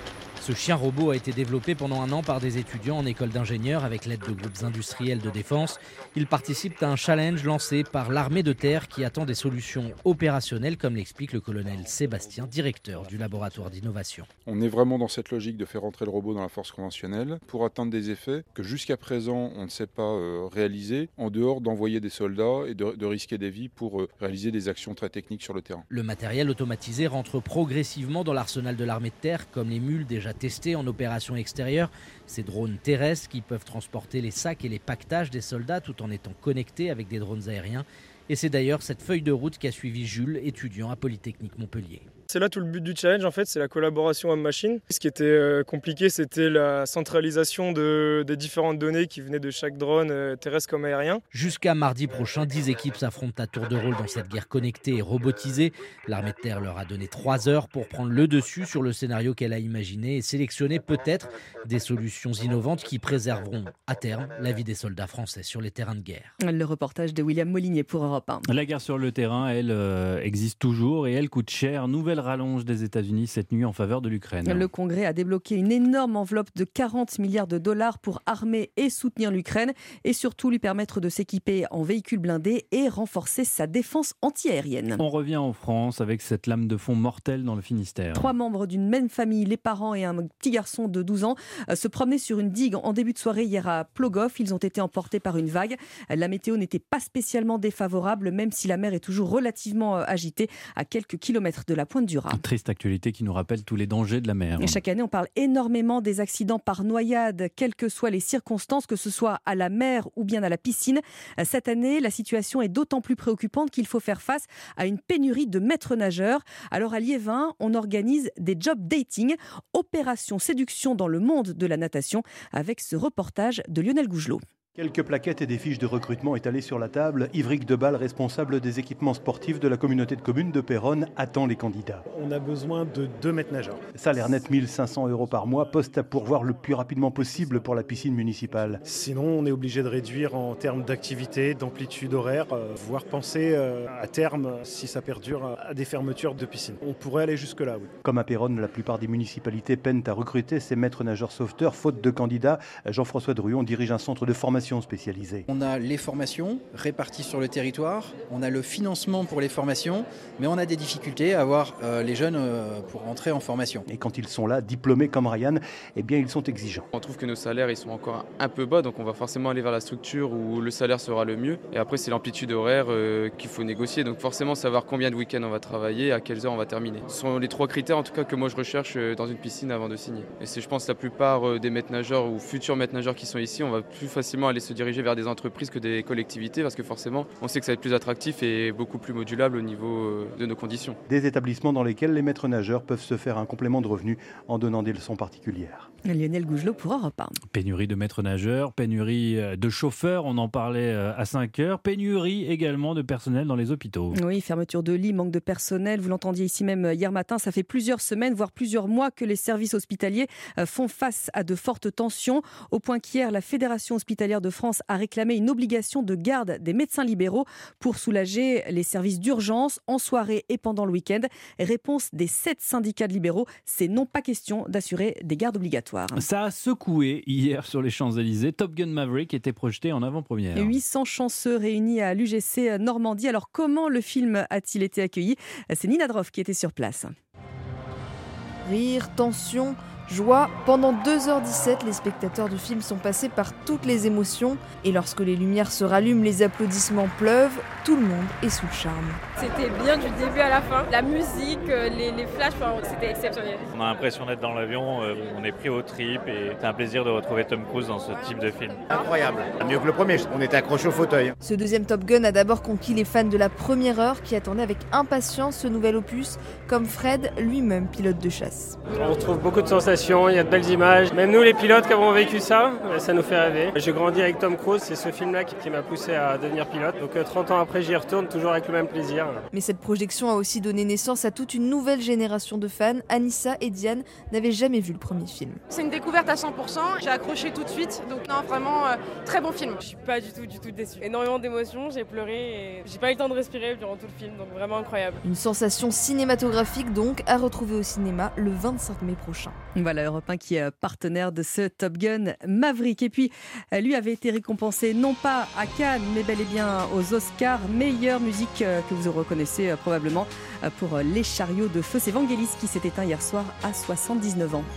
Ce chien robot a été développé pendant un an par des étudiants en école d'ingénieurs avec l'aide de groupes industriels de défense. Ils participent à un challenge lancé par l'armée de terre qui attend des solutions opérationnelles, comme l'explique le colonel Sébastien, directeur du laboratoire d'innovation. On est vraiment dans cette logique de faire entrer le robot dans la force conventionnelle pour atteindre des effets que jusqu'à présent on ne sait pas réaliser, en dehors d'envoyer des soldats et de risquer des vies pour réaliser des actions très techniques sur le terrain. Le matériel automatisé rentre progressivement dans l'arsenal de l'armée de terre, comme les mules déjà testées en opération extérieure. Ces drones terrestres qui peuvent transporter les sacs et les paquetages des soldats tout en étant connectés avec des drones aériens. Et c'est d'ailleurs cette feuille de route qu'a suivi Jules, étudiant à Polytechnique Montpellier. C'est là tout le but du challenge, en fait, c'est la collaboration homme-machine. Ce qui était compliqué, c'était la centralisation des différentes données qui venaient de chaque drone, terrestre comme aérien. Jusqu'à mardi prochain, 10 équipes s'affrontent à tour de rôle dans cette guerre connectée et robotisée. L'armée de terre leur a donné 3 heures pour prendre le dessus sur le scénario qu'elle a imaginé et sélectionner peut-être des solutions innovantes qui préserveront à terme la vie des soldats français sur les terrains de guerre. Le reportage de William Molinier pour Europe 1. La guerre sur le terrain, elle existe toujours et elle coûte cher. Nouvelle rallonge des États-Unis cette nuit en faveur de l'Ukraine. Le Congrès a débloqué une énorme enveloppe de 40 milliards de dollars pour armer et soutenir l'Ukraine et surtout lui permettre de s'équiper en véhicules blindés et renforcer sa défense antiaérienne. On revient en France avec cette lame de fond mortelle dans le Finistère. 3 membres d'une même famille, les parents et un petit garçon de 12 ans, se promenaient sur une digue en début de soirée hier à Plogoff. Ils ont été emportés par une vague. La météo n'était pas spécialement défavorable, même si la mer est toujours relativement agitée à quelques kilomètres de la pointe du Rhin. Triste actualité qui nous rappelle tous les dangers de la mer. Et chaque année, on parle énormément des accidents par noyade, quelles que soient les circonstances, que ce soit à la mer ou bien à la piscine. Cette année, la situation est d'autant plus préoccupante qu'il faut faire face à une pénurie de maîtres nageurs. Alors à Liévin, on organise des job dating, opération séduction dans le monde de la natation, avec ce reportage de Lionel Gougelot. Quelques plaquettes et des fiches de recrutement étalées sur la table. Yvric Debal, responsable des équipements sportifs de la communauté de communes de Péronne, attend les candidats. On a besoin de 2 maîtres nageurs. Salaire net 1 500 € par mois, poste à pourvoir le plus rapidement possible pour la piscine municipale. Sinon, on est obligé de réduire en termes d'activité, d'amplitude horaire, voire penser à terme, si ça perdure, à des fermetures de piscines. On pourrait aller jusque-là, oui. Comme à Péronne, la plupart des municipalités peinent à recruter ces maîtres nageurs sauveteurs, faute de candidats. Jean-François Druon dirige un centre de formation spécialisée. On a les formations réparties sur le territoire, on a le financement pour les formations, mais on a des difficultés à avoir les jeunes pour entrer en formation. Et quand ils sont là, diplômés comme Ryan, eh bien ils sont exigeants. On trouve que nos salaires ils sont encore un peu bas, donc on va forcément aller vers la structure où le salaire sera le mieux. Et après c'est l'amplitude horaire qu'il faut négocier, donc forcément savoir combien de week-ends on va travailler, à quelles heures on va terminer. Ce sont les 3 critères en tout cas que moi je recherche dans une piscine avant de signer. Et c'est je pense la plupart des maîtres nageurs ou futurs maîtres nageurs qui sont ici, on va plus facilement aller se diriger vers des entreprises que des collectivités parce que forcément on sait que ça va être plus attractif et beaucoup plus modulable au niveau de nos conditions. Des établissements dans lesquels les maîtres nageurs peuvent se faire un complément de revenus en donnant des leçons particulières. Lionel Gougelot pour Europe 1. Pénurie de maîtres nageurs, pénurie de chauffeurs, on en parlait à 5h, pénurie également de personnel dans les hôpitaux. Oui, fermeture de lits, manque de personnel, vous l'entendiez ici même hier matin, ça fait plusieurs semaines, voire plusieurs mois que les services hospitaliers font face à de fortes tensions, au point qu'hier la Fédération hospitalière de France a réclamé une obligation de garde des médecins libéraux pour soulager les services d'urgence en soirée et pendant le week-end. Réponse des 7 syndicats de libéraux, c'est non pas question d'assurer des gardes obligatoires. Ça a secoué hier sur les Champs-Élysées. Top Gun Maverick était projeté en avant-première. 800 chanceux réunis à l'UGC Normandie. Alors comment le film a-t-il été accueilli ? C'est Nina Droff qui était sur place. Rire, tension, joie. Pendant 2h17, les spectateurs du film sont passés par toutes les émotions. Et lorsque les lumières se rallument, les applaudissements pleuvent. Tout le monde est sous le charme. C'était bien du début à la fin. La musique, les flashs, c'était exceptionnel. On a l'impression d'être dans l'avion, on est pris au trip et c'est un plaisir de retrouver Tom Cruise dans ce type de film. Incroyable, mieux que le premier, on était accrochés au fauteuil. Ce deuxième Top Gun a d'abord conquis les fans de la première heure qui attendaient avec impatience ce nouvel opus, comme Fred, lui-même pilote de chasse. On retrouve beaucoup de sensations, il y a de belles images. Même nous les pilotes qui avons vécu ça nous fait rêver. J'ai grandi avec Tom Cruise, c'est ce film-là qui m'a poussé à devenir pilote. Donc 30 ans après j'y retourne, toujours avec le même plaisir. Mais cette projection a aussi donné naissance à toute une nouvelle génération de fans. Anissa et Diane n'avaient jamais vu le premier film. C'est une découverte à 100%, j'ai accroché tout de suite, donc non, vraiment très bon film. Je suis pas du tout déçue. Énormément d'émotions, j'ai pleuré et j'ai pas eu le temps de respirer durant tout le film, donc vraiment incroyable. Une sensation cinématographique donc à retrouver au cinéma le 25 mai prochain. Voilà. Voilà, Europe 1 qui est partenaire de ce Top Gun Maverick. Et puis, lui avait été récompensé non pas à Cannes, mais bel et bien aux Oscars. Meilleure musique que vous reconnaissez probablement pour Les Chariots de Feu. C'est Vangelis qui s'est éteint hier soir à 79 ans.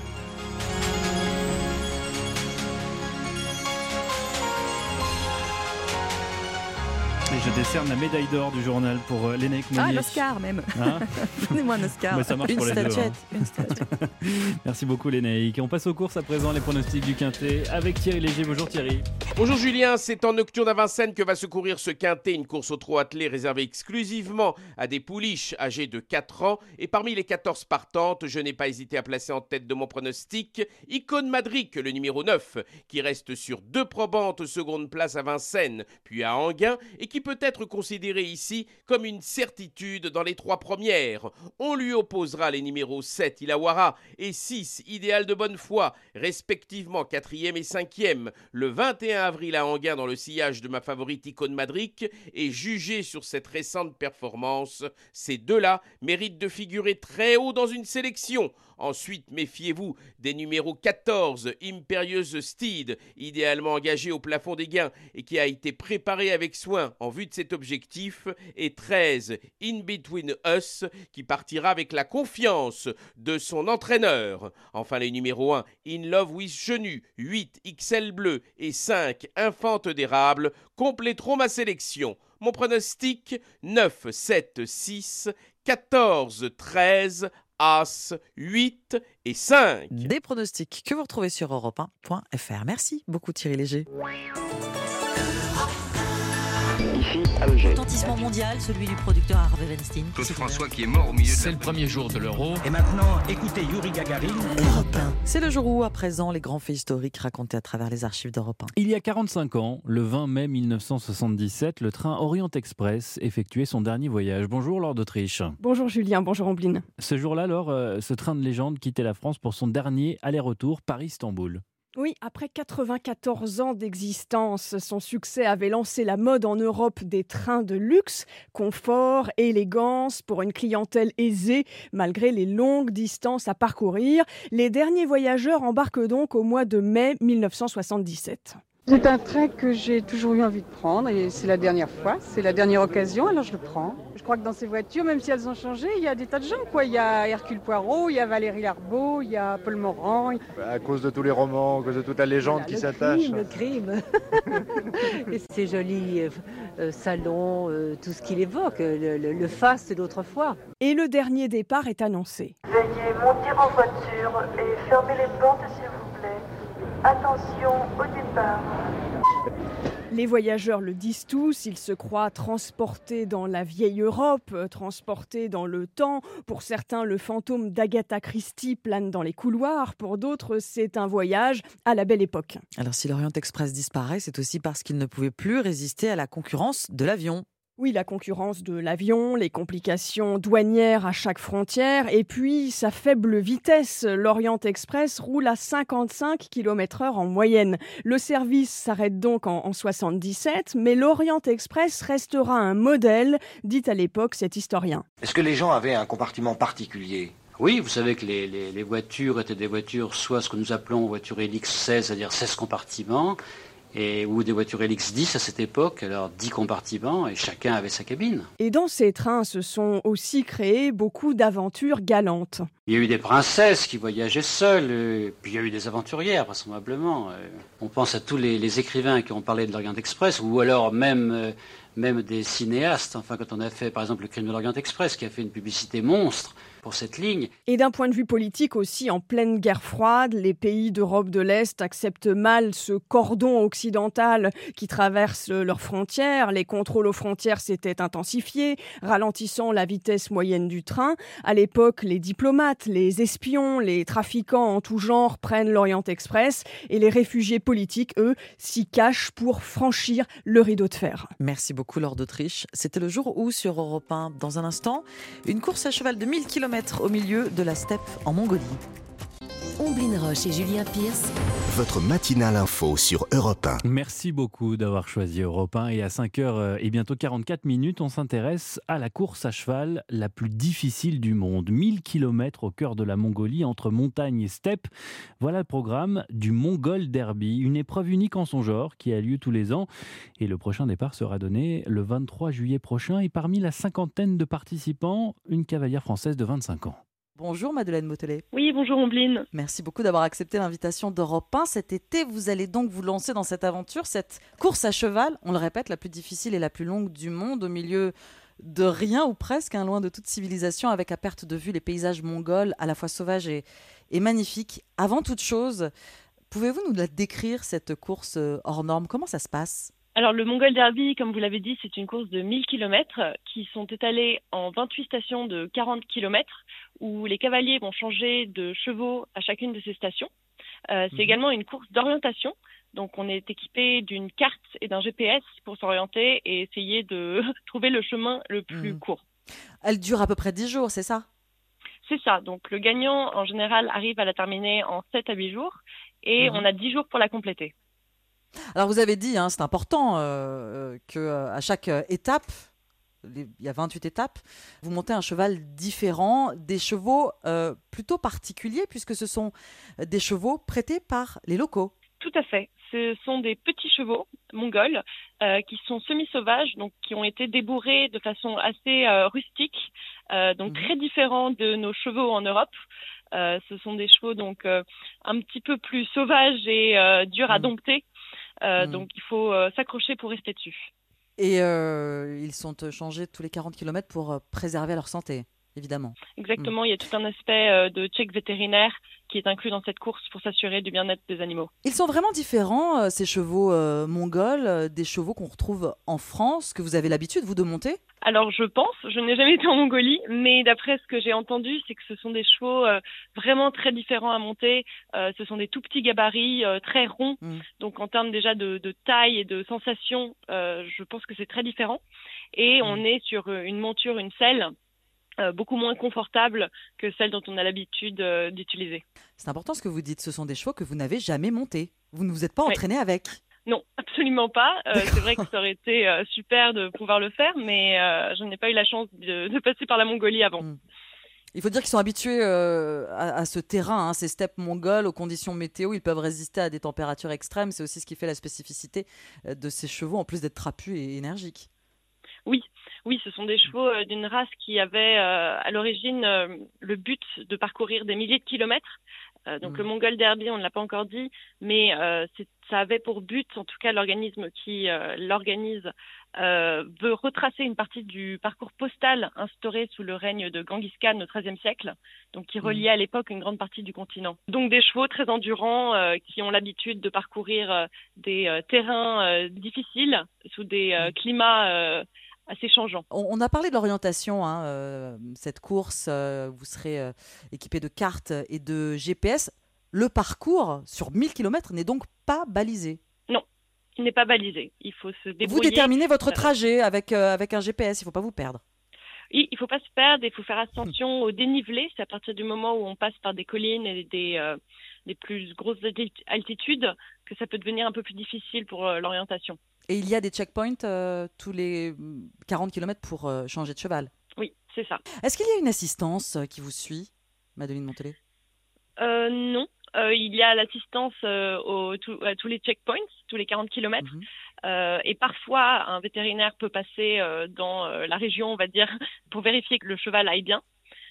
Et je décerne la médaille d'or du journal pour Lénaïque Monnier. Ah, l'Oscar même. Hein Donnez-moi un Oscar. Mais ça marche Une pour les deux. statuette. Une statuette. Merci beaucoup Lénaïque. On passe aux courses à présent, les pronostics du Quintet avec Thierry Léger. Bonjour Thierry. Bonjour Julien, c'est en nocturne à Vincennes que va se courir ce Quintet, une course au trot attelé réservée exclusivement à des pouliches âgées de 4 ans. Et parmi les 14 partantes, je n'ai pas hésité à placer en tête de mon pronostic Icône Madric, le numéro 9, qui reste sur 2 probantes seconde place à Vincennes, puis à Enghien, et qui peut être considéré ici comme une certitude dans les 3 premières. On lui opposera les numéros 7, Ilawara, et 6, Idéal de bonne foi, respectivement 4e et 5e, le 21 avril à Enghien dans le sillage de ma favorite Icône Madric, et jugé sur cette récente performance, ces deux-là méritent de figurer très haut dans une sélection. Ensuite, méfiez-vous des numéros 14, Impérieuse Steed, idéalement engagé au plafond des gains et qui a été préparé avec soin en vue de cet objectif, et 13, In Between Us, qui partira avec la confiance de son entraîneur. Enfin, les numéros 1, In Love with Chenu, 8, XL Bleu et 5, Infante d'érable, compléteront ma sélection. Mon pronostic, 9, 7, 6, 14, 13, As, 8 et 5. Des pronostics que vous retrouvez sur europe1.fr. Merci beaucoup Thierry Léger. Ici, Alger. Retentissement mondial, celui du producteur Harvey Weinstein. Claude François qui est mort au milieu de... C'est le premier jour de l'Euro. Et maintenant, écoutez Yuri Gagarin. Europe 1. C'est le jour où, à présent, les grands faits historiques racontés à travers les archives d'Europe 1. Il y a 45 ans, le 20 mai 1977, le train Orient Express effectuait son dernier voyage. Bonjour Laure d'Autriche. Bonjour Julien, bonjour Ambline. Ce jour-là, Laure, ce train de légende quittait la France pour son dernier aller-retour Paris-Istanbul. Oui, après 94 ans d'existence, son succès avait lancé la mode en Europe des trains de luxe, confort, élégance pour une clientèle aisée malgré les longues distances à parcourir. Les derniers voyageurs embarquent donc au mois de mai 1977. C'est un train que j'ai toujours eu envie de prendre et c'est la dernière fois, c'est la dernière occasion, alors je le prends. Je crois que dans ces voitures, même si elles ont changé, il y a des tas de gens, quoi. Il y a Hercule Poirot, il y a Valérie Larbaud, il y a Paul Morand. À cause de tous les romans, à cause de toute la légende qui s'attache. Le crime. Et ces jolis salons, tout ce qu'il évoque, le faste d'autrefois. Et le dernier départ est annoncé. Veuillez monter en voiture et fermer les portes s'il vous plaît. Attention au départ. Les voyageurs le disent tous, ils se croient transportés dans la vieille Europe, transportés dans le temps. Pour certains, le fantôme d'Agatha Christie plane dans les couloirs. Pour d'autres, c'est un voyage à la belle époque. Alors si l'Orient Express disparaît, c'est aussi parce qu'il ne pouvait plus résister à la concurrence de l'avion. Oui, la concurrence de l'avion, les complications douanières à chaque frontière et puis sa faible vitesse. L'Orient Express roule à 55 km/h en moyenne. Le service s'arrête donc en 77, mais l'Orient Express restera un modèle, dit à l'époque cet historien. Est-ce que les gens avaient un compartiment particulier ? Oui, vous savez que les voitures étaient des voitures, soit ce que nous appelons voitures Helix 16, c'est-à-dire 16 compartiments, ou des voitures Helix 10 à cette époque, alors 10 compartiments, et chacun avait sa cabine. Et dans ces trains se sont aussi créées beaucoup d'aventures galantes. Il y a eu des princesses qui voyageaient seules, puis il y a eu des aventurières, vraisemblablement. On pense à tous les écrivains qui ont parlé de l'Orient Express, ou alors même des cinéastes. Enfin, quand on a fait, par exemple, Le Crime de l'Orient Express, qui a fait une publicité monstre pour cette ligne. Et d'un point de vue politique aussi, en pleine guerre froide, les pays d'Europe de l'Est acceptent mal ce cordon occidental qui traverse leurs frontières. Les contrôles aux frontières s'étaient intensifiés, ralentissant la vitesse moyenne du train. À l'époque, les diplomates, les espions, les trafiquants en tout genre prennent l'Orient Express et les réfugiés politiques, eux, s'y cachent pour franchir le rideau de fer. Merci beaucoup Laure d'Autriche. C'était le jour où sur Europe 1, dans un instant, une course à cheval de 1000 km au milieu de la steppe en Mongolie. Omblin Roche et Julien Pierce. Votre matinale info sur Europe 1. Merci beaucoup d'avoir choisi Europe 1. Et à 5h et bientôt 44 minutes, on s'intéresse à la course à cheval la plus difficile du monde. 1000 km au cœur de la Mongolie, entre montagne et steppe. Voilà le programme du Mongol Derby, une épreuve unique en son genre qui a lieu tous les ans. Et le prochain départ sera donné le 23 juillet prochain. Et parmi la cinquantaine de participants, une cavalière française de 25 ans. Bonjour Madeleine Motelet. Oui, bonjour Ombline. Merci beaucoup d'avoir accepté l'invitation d'Europe 1. Cet été, vous allez donc vous lancer dans cette aventure, cette course à cheval, on le répète, la plus difficile et la plus longue du monde, au milieu de rien ou presque, loin de toute civilisation, avec à perte de vue les paysages mongols, à la fois sauvages et magnifiques. Avant toute chose, pouvez-vous nous la décrire, cette course hors norme? Comment ça se passe? Alors le Mongol Derby, comme vous l'avez dit, c'est une course de 1000 km qui sont étalées en 28 stations de 40 km où les cavaliers vont changer de chevaux à chacune de ces stations. C'est également une course d'orientation. Donc on est équipé d'une carte et d'un GPS pour s'orienter et essayer de trouver le chemin le plus court. Elle dure à peu près 10 jours, c'est ça? C'est ça. Donc le gagnant, en général, arrive à la terminer en 7 à 8 jours et on a 10 jours pour la compléter. Alors vous avez dit, c'est important qu'à chaque étape, il y a 28 étapes, vous montez un cheval différent, des chevaux plutôt particuliers puisque ce sont des chevaux prêtés par les locaux. Tout à fait. Ce sont des petits chevaux mongols qui sont semi-sauvages, donc qui ont été débourrés de façon assez rustique, donc très différents de nos chevaux en Europe. Ce sont des chevaux donc un petit peu plus sauvages et durs à dompter. Donc il faut s'accrocher pour rester dessus. Et ils sont changés tous les 40 km pour préserver leur santé, évidemment. Exactement, il y a tout un aspect de check vétérinaire qui est inclus dans cette course pour s'assurer du bien-être des animaux. Ils sont vraiment différents, ces chevaux mongols, des chevaux qu'on retrouve en France, que vous avez l'habitude, vous, de monter? Alors je pense, je n'ai jamais été en Mongolie, mais d'après ce que j'ai entendu, c'est que ce sont des chevaux vraiment très différents à monter. Ce sont des tout petits gabarits, très ronds. Donc en termes déjà de taille et de sensation, je pense que c'est très différent. Et on est sur une monture, une selle, beaucoup moins confortable que celle dont on a l'habitude d'utiliser. C'est important ce que vous dites, ce sont des chevaux que vous n'avez jamais montés. Vous ne vous êtes pas entraîné avec? Non, absolument pas. C'est vrai que ça aurait été super de pouvoir le faire, mais je n'ai pas eu la chance de passer par la Mongolie avant. Il faut dire qu'ils sont habitués à ce terrain, ces steppes mongoles, aux conditions météo. Ils peuvent résister à des températures extrêmes. C'est aussi ce qui fait la spécificité de ces chevaux, en plus d'être trapus et énergiques. Oui, ce sont des chevaux d'une race qui avait à l'origine le but de parcourir des milliers de kilomètres. Donc le Mongol Derby, on ne l'a pas encore dit, mais ça avait pour but, en tout cas l'organisme qui l'organise, veut retracer une partie du parcours postal instauré sous le règne de Genghis Khan au XIIIe siècle, donc qui reliait à l'époque une grande partie du continent. Donc des chevaux très endurants qui ont l'habitude de parcourir des terrains difficiles sous des climats assez changeant. On a parlé de l'orientation, cette course, vous serez équipé de cartes et de GPS. Le parcours sur 1000 km n'est donc pas balisé? Non, il n'est pas balisé. Il faut se débrouiller. Vous déterminez votre trajet avec un GPS, il ne faut pas vous perdre? Il ne faut pas se perdre, il faut faire attention au dénivelé. C'est à partir du moment où on passe par des collines et des plus grosses altitudes que ça peut devenir un peu plus difficile pour l'orientation. Et il y a des checkpoints tous les 40 km pour changer de cheval? Oui, c'est ça. Est-ce qu'il y a une assistance qui vous suit, Madeleine Motelet? Non. Il y a l'assistance à tous les checkpoints, tous les 40 km. Et parfois, un vétérinaire peut passer dans la région, on va dire, pour vérifier que le cheval aille bien.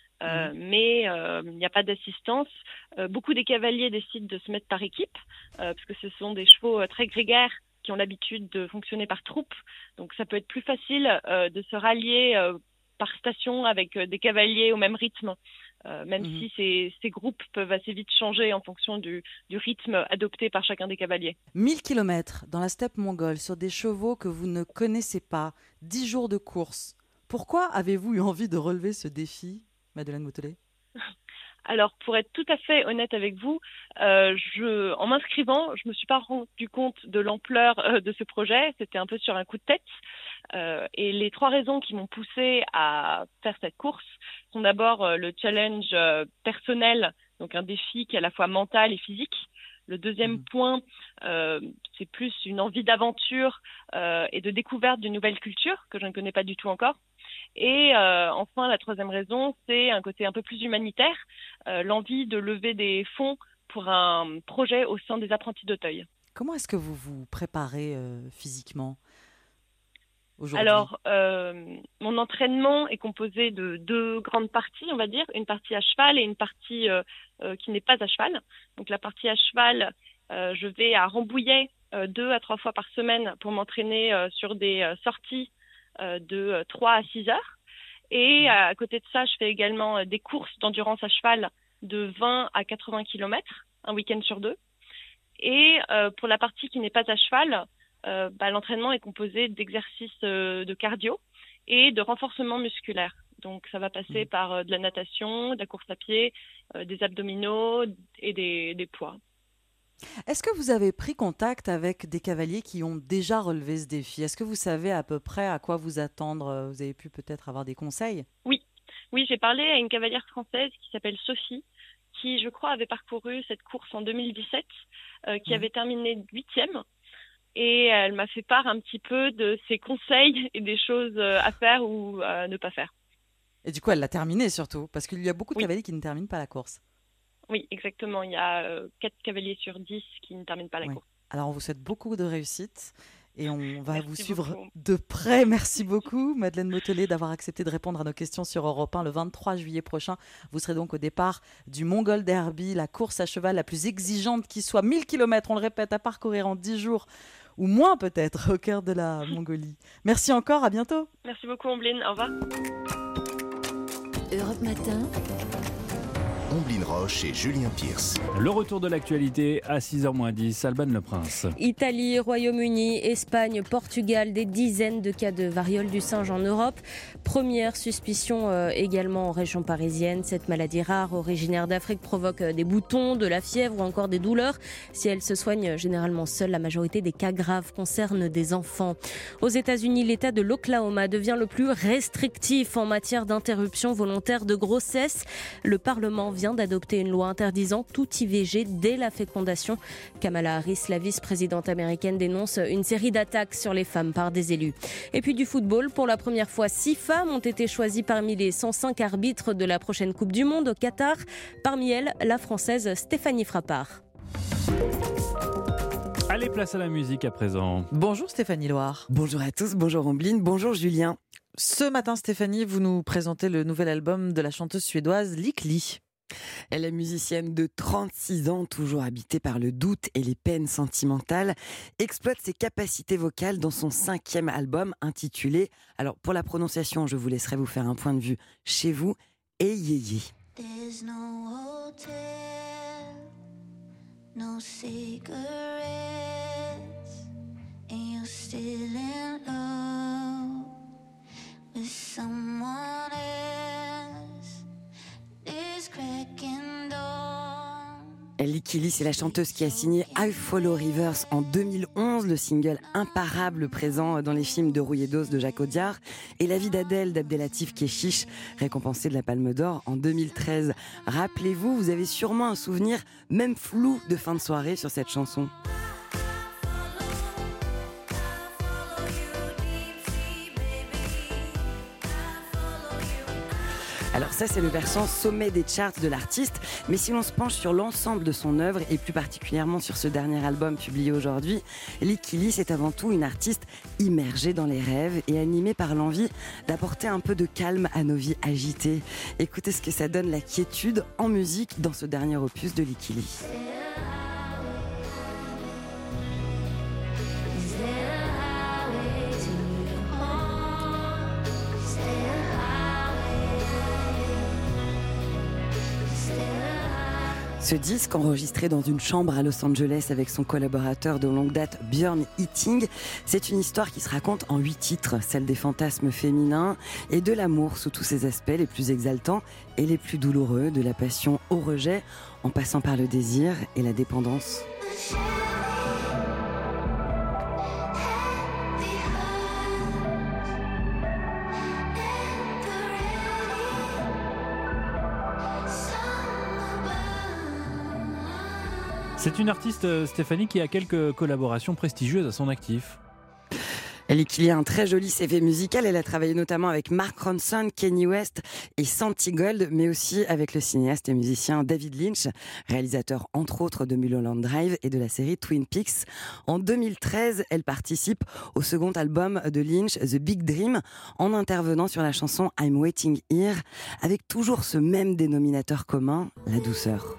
Mais il n'y a pas d'assistance. Beaucoup des cavaliers décident de se mettre par équipe, parce que ce sont des chevaux très grégaires qui ont l'habitude de fonctionner par troupe. Donc ça peut être plus facile de se rallier par station avec des cavaliers au même rythme, même si ces groupes peuvent assez vite changer en fonction du rythme adopté par chacun des cavaliers. 1000 km dans la steppe mongole sur des chevaux que vous ne connaissez pas, 10 jours de course. Pourquoi avez-vous eu envie de relever ce défi, Madeleine Motelet? Alors, pour être tout à fait honnête avec vous, en m'inscrivant, je me suis pas rendu compte de l'ampleur de ce projet. C'était un peu sur un coup de tête. Et les 3 raisons qui m'ont poussée à faire cette course sont d'abord le challenge personnel, donc un défi qui est à la fois mental et physique. Le deuxième point, c'est plus une envie d'aventure et de découverte d'une nouvelle culture que je ne connais pas du tout encore. Et enfin, la troisième raison, c'est un côté un peu plus humanitaire, l'envie de lever des fonds pour un projet au sein des apprentis d'Auteuil. Comment est-ce que vous vous préparez physiquement aujourd'hui ? Alors, mon entraînement est composé de 2 grandes parties, on va dire, une partie à cheval et une partie qui n'est pas à cheval. Donc la partie à cheval, je vais à Rambouillet 2 à 3 fois par semaine pour m'entraîner sur des sorties de 3 à 6 heures. Et à côté de ça, je fais également des courses d'endurance à cheval de 20 à 80 km, un week-end sur 2. Et pour la partie qui n'est pas à cheval, l'entraînement est composé d'exercices de cardio et de renforcement musculaire. Donc ça va passer par de la natation, de la course à pied, des abdominaux et des poids. Est-ce que vous avez pris contact avec des cavaliers qui ont déjà relevé ce défi ? Est-ce que vous savez à peu près à quoi vous attendre ? Vous avez pu peut-être avoir des conseils ? Oui, j'ai parlé à une cavalière française qui s'appelle Sophie, qui je crois avait parcouru cette course en 2017, qui avait terminé 8e. Et elle m'a fait part un petit peu de ses conseils et des choses à faire ou à ne pas faire. Et du coup, elle l'a terminée surtout, parce qu'il y a beaucoup de cavaliers qui ne terminent pas la course. Oui, exactement. Il y a 4 cavaliers sur 10 qui ne terminent pas la course. Alors, on vous souhaite beaucoup de réussite et on va vous suivre beaucoup. de près. Merci beaucoup, Madeleine Motelet, d'avoir accepté de répondre à nos questions sur Europe 1 le 23 juillet prochain. Vous serez donc au départ du Mongol Derby, la course à cheval la plus exigeante qui soit. 1000 km, on le répète, à parcourir en 10 jours. Ou moins peut-être, au cœur de la Mongolie. Merci encore, à bientôt. Merci beaucoup Ombline, au revoir. Europe Matin. Omblin Roche et Julien Pierce. Le retour de l'actualité à 6h-10, Alban Le Prince. Italie, Royaume-Uni, Espagne, Portugal, des dizaines de cas de variole du singe en Europe. Première suspicion également en région parisienne. Cette maladie rare originaire d'Afrique provoque des boutons, de la fièvre ou encore des douleurs. Si elle se soigne généralement seule, la majorité des cas graves concernent des enfants. Aux États-Unis, l'État de l'Oklahoma devient le plus restrictif en matière d'interruption volontaire de grossesse. Le Parlement vient d'adopter une loi interdisant tout IVG dès la fécondation. Kamala Harris, la vice-présidente américaine, dénonce une série d'attaques sur les femmes par des élus. Et puis du football, pour la première fois, 6 femmes ont été choisies parmi les 105 arbitres de la prochaine Coupe du Monde au Qatar. Parmi elles, la Française Stéphanie Frappart. Allez, place à la musique à présent. Bonjour Stéphanie Loire. Bonjour à tous, bonjour Ombline, bonjour Julien. Ce matin, Stéphanie, vous nous présentez le nouvel album de la chanteuse suédoise Lykke. Elle est musicienne de 36 ans, toujours habitée par le doute et les peines sentimentales, exploite ses capacités vocales dans son 5e album intitulé, alors pour la prononciation, je vous laisserai vous faire un point de vue chez vous, Eyeye. There's no hotel, no cigarettes, and you're still in love with someone else. Lykke Li, c'est la chanteuse qui a signé I Follow Rivers en 2011, le single imparable présent dans les films de Rouille et d'Os de Jacques Audiard, et La vie d'Adèle d'Abdelatif Kechiche, récompensé de la Palme d'Or en 2013. Rappelez-vous, vous avez sûrement un souvenir, même flou, de fin de soirée sur cette chanson. Alors ça, c'est le versant sommet des charts de l'artiste, mais si l'on se penche sur l'ensemble de son œuvre, et plus particulièrement sur ce dernier album publié aujourd'hui, Lykke Li, c'est avant tout une artiste immergée dans les rêves et animée par l'envie d'apporter un peu de calme à nos vies agitées. Écoutez ce que ça donne la quiétude en musique dans ce dernier opus de Lykke Li. Ce disque, enregistré dans une chambre à Los Angeles avec son collaborateur de longue date Björn Ytting, c'est une histoire qui se raconte en 8 titres, celle des fantasmes féminins et de l'amour sous tous ses aspects les plus exaltants et les plus douloureux, de la passion au rejet, en passant par le désir et la dépendance. C'est une artiste, Stéphanie, qui a quelques collaborations prestigieuses à son actif. Licky Lee a un très joli CV musical. Elle a travaillé notamment avec Mark Ronson, Kanye West et Santi Gold, mais aussi avec le cinéaste et musicien David Lynch, réalisateur entre autres de Mulholland Drive et de la série Twin Peaks. En 2013, elle participe au second album de Lynch, The Big Dream, en intervenant sur la chanson I'm Waiting Here, avec toujours ce même dénominateur commun, la douceur.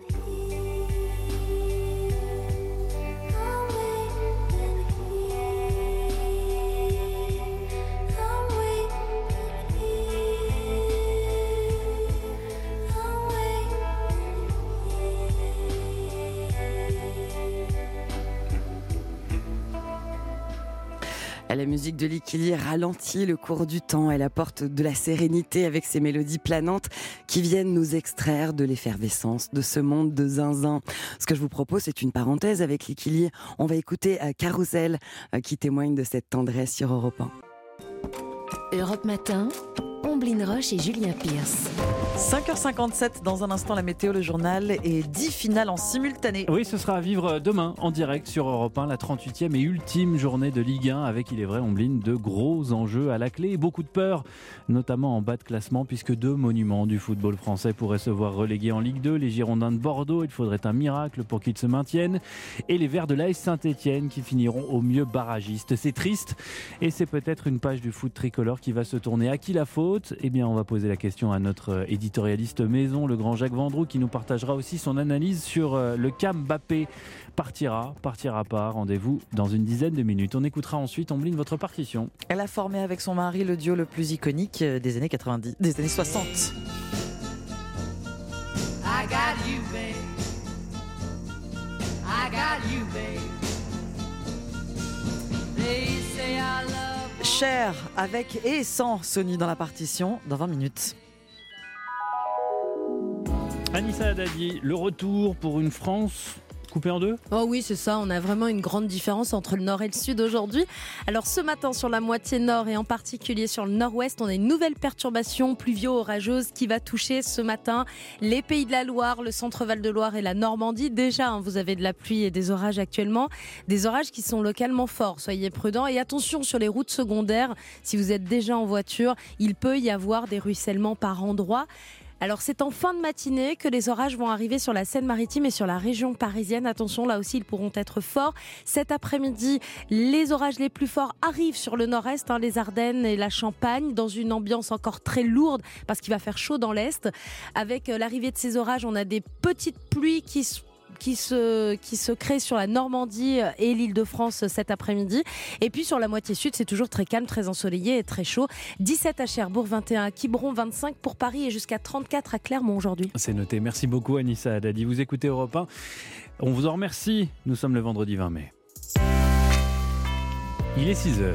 La musique de Licky Lee ralentit le cours du temps. Elle apporte de la sérénité avec ses mélodies planantes qui viennent nous extraire de l'effervescence de ce monde de zinzin. Ce que je vous propose, c'est une parenthèse avec Licky Lee. On va écouter Carousel qui témoigne de cette tendresse sur Europe 1. Europe Matin, Omblin Roche et Julien Pierce. 5h57, dans un instant la météo, le journal et 10 finales en simultané. Oui, ce sera à vivre demain en direct sur Europe 1, la 38e et ultime journée de Ligue 1 avec, il est vrai, Omblin, de gros enjeux à la clé et beaucoup de peur, notamment en bas de classement puisque 2 monuments du football français pourraient se voir relégués en Ligue 2. Les Girondins de Bordeaux, il faudrait un miracle pour qu'ils se maintiennent, et les Verts de l'AS Saint-Etienne qui finiront au mieux barragistes. C'est triste et c'est peut-être une page du foot tricolore qui va se tourner. À qui la faute ? Eh bien, on va poser la question à notre éditorialiste maison, le grand Jacques Vendroux, qui nous partagera aussi son analyse sur le cas Mbappé. Partira pas, rendez-vous dans une dizaine de minutes. On écoutera ensuite, Omblin, votre partition. Elle a formé avec son mari le duo le plus iconique des années 90, des années 60. I got you, babe. I got you, babe. They say I love. Cher, avec et sans Sony dans la partition, dans 20 minutes. Anissa Haddadi, le retour pour une France coupée en deux ? Oh oui, c'est ça, on a vraiment une grande différence entre le nord et le sud aujourd'hui. Alors ce matin, sur la moitié nord et en particulier sur le nord-ouest, on a une nouvelle perturbation pluvio-orageuse qui va toucher ce matin les Pays de la Loire, le centre Val-de-Loire et la Normandie. Déjà, vous avez de la pluie et des orages actuellement, des orages qui sont localement forts. Soyez prudents et attention sur les routes secondaires. Si vous êtes déjà en voiture, il peut y avoir des ruissellements par endroits. Alors c'est en fin de matinée que les orages vont arriver sur la Seine-Maritime et sur la région parisienne. Attention, là aussi ils pourront être forts. Cet après-midi, les orages les plus forts arrivent sur le nord-est, les Ardennes et la Champagne, dans une ambiance encore très lourde parce qu'il va faire chaud dans l'est. Avec l'arrivée de ces orages, on a des petites pluies qui se crée sur la Normandie et l'Île-de-France cet après-midi. Et puis sur la moitié sud, c'est toujours très calme, très ensoleillé et très chaud. 17 à Cherbourg, 21 à Quiberon, 25 pour Paris et jusqu'à 34 à Clermont aujourd'hui. C'est noté. Merci beaucoup Anissa Haddadi. Vous écoutez Europe 1. On vous en remercie. Nous sommes le vendredi 20 mai. Il est 6h.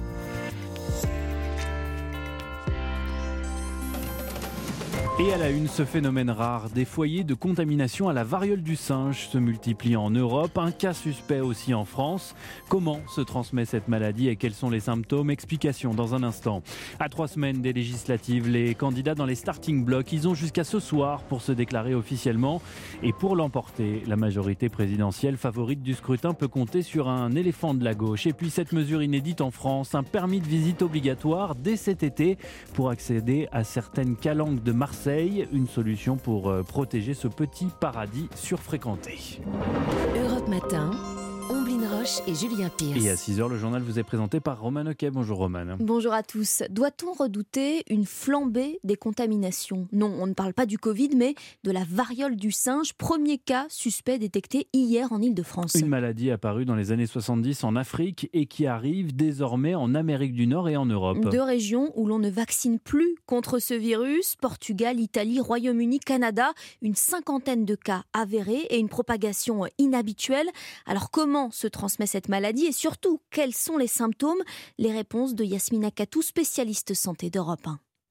Et à la une, ce phénomène rare, des foyers de contamination à la variole du singe se multiplient en Europe, un cas suspect aussi en France. Comment se transmet cette maladie et quels sont les symptômes ? Explication dans un instant. À 3 semaines des législatives, les candidats dans les starting blocks, ils ont jusqu'à ce soir pour se déclarer officiellement. Et pour l'emporter, la majorité présidentielle favorite du scrutin peut compter sur un éléphant de la gauche. Et puis cette mesure inédite en France, un permis de visite obligatoire dès cet été pour accéder à certaines calanques de Marseille. Une solution pour protéger ce petit paradis surfréquenté. Europe Matin, Omblin Roche et Julien Pierce. Et à 6h, le journal vous est présenté par Romane Oquet. Bonjour Romane. Bonjour à tous. Doit-on redouter une flambée des contaminations ? Non, on ne parle pas du Covid, mais de la variole du singe. Premier cas suspect détecté hier en Île-de-France. Une maladie apparue dans les années 70 en Afrique et qui arrive désormais en Amérique du Nord et en Europe. 2 régions où l'on ne vaccine plus contre ce virus. Portugal, Italie, Royaume-Uni, Canada. Une 50aine de cas avérés et une propagation inhabituelle. Alors comment se transmet cette maladie et surtout, quels sont les symptômes ? Les réponses de Yasmina Katou, spécialiste santé d'Europe 1.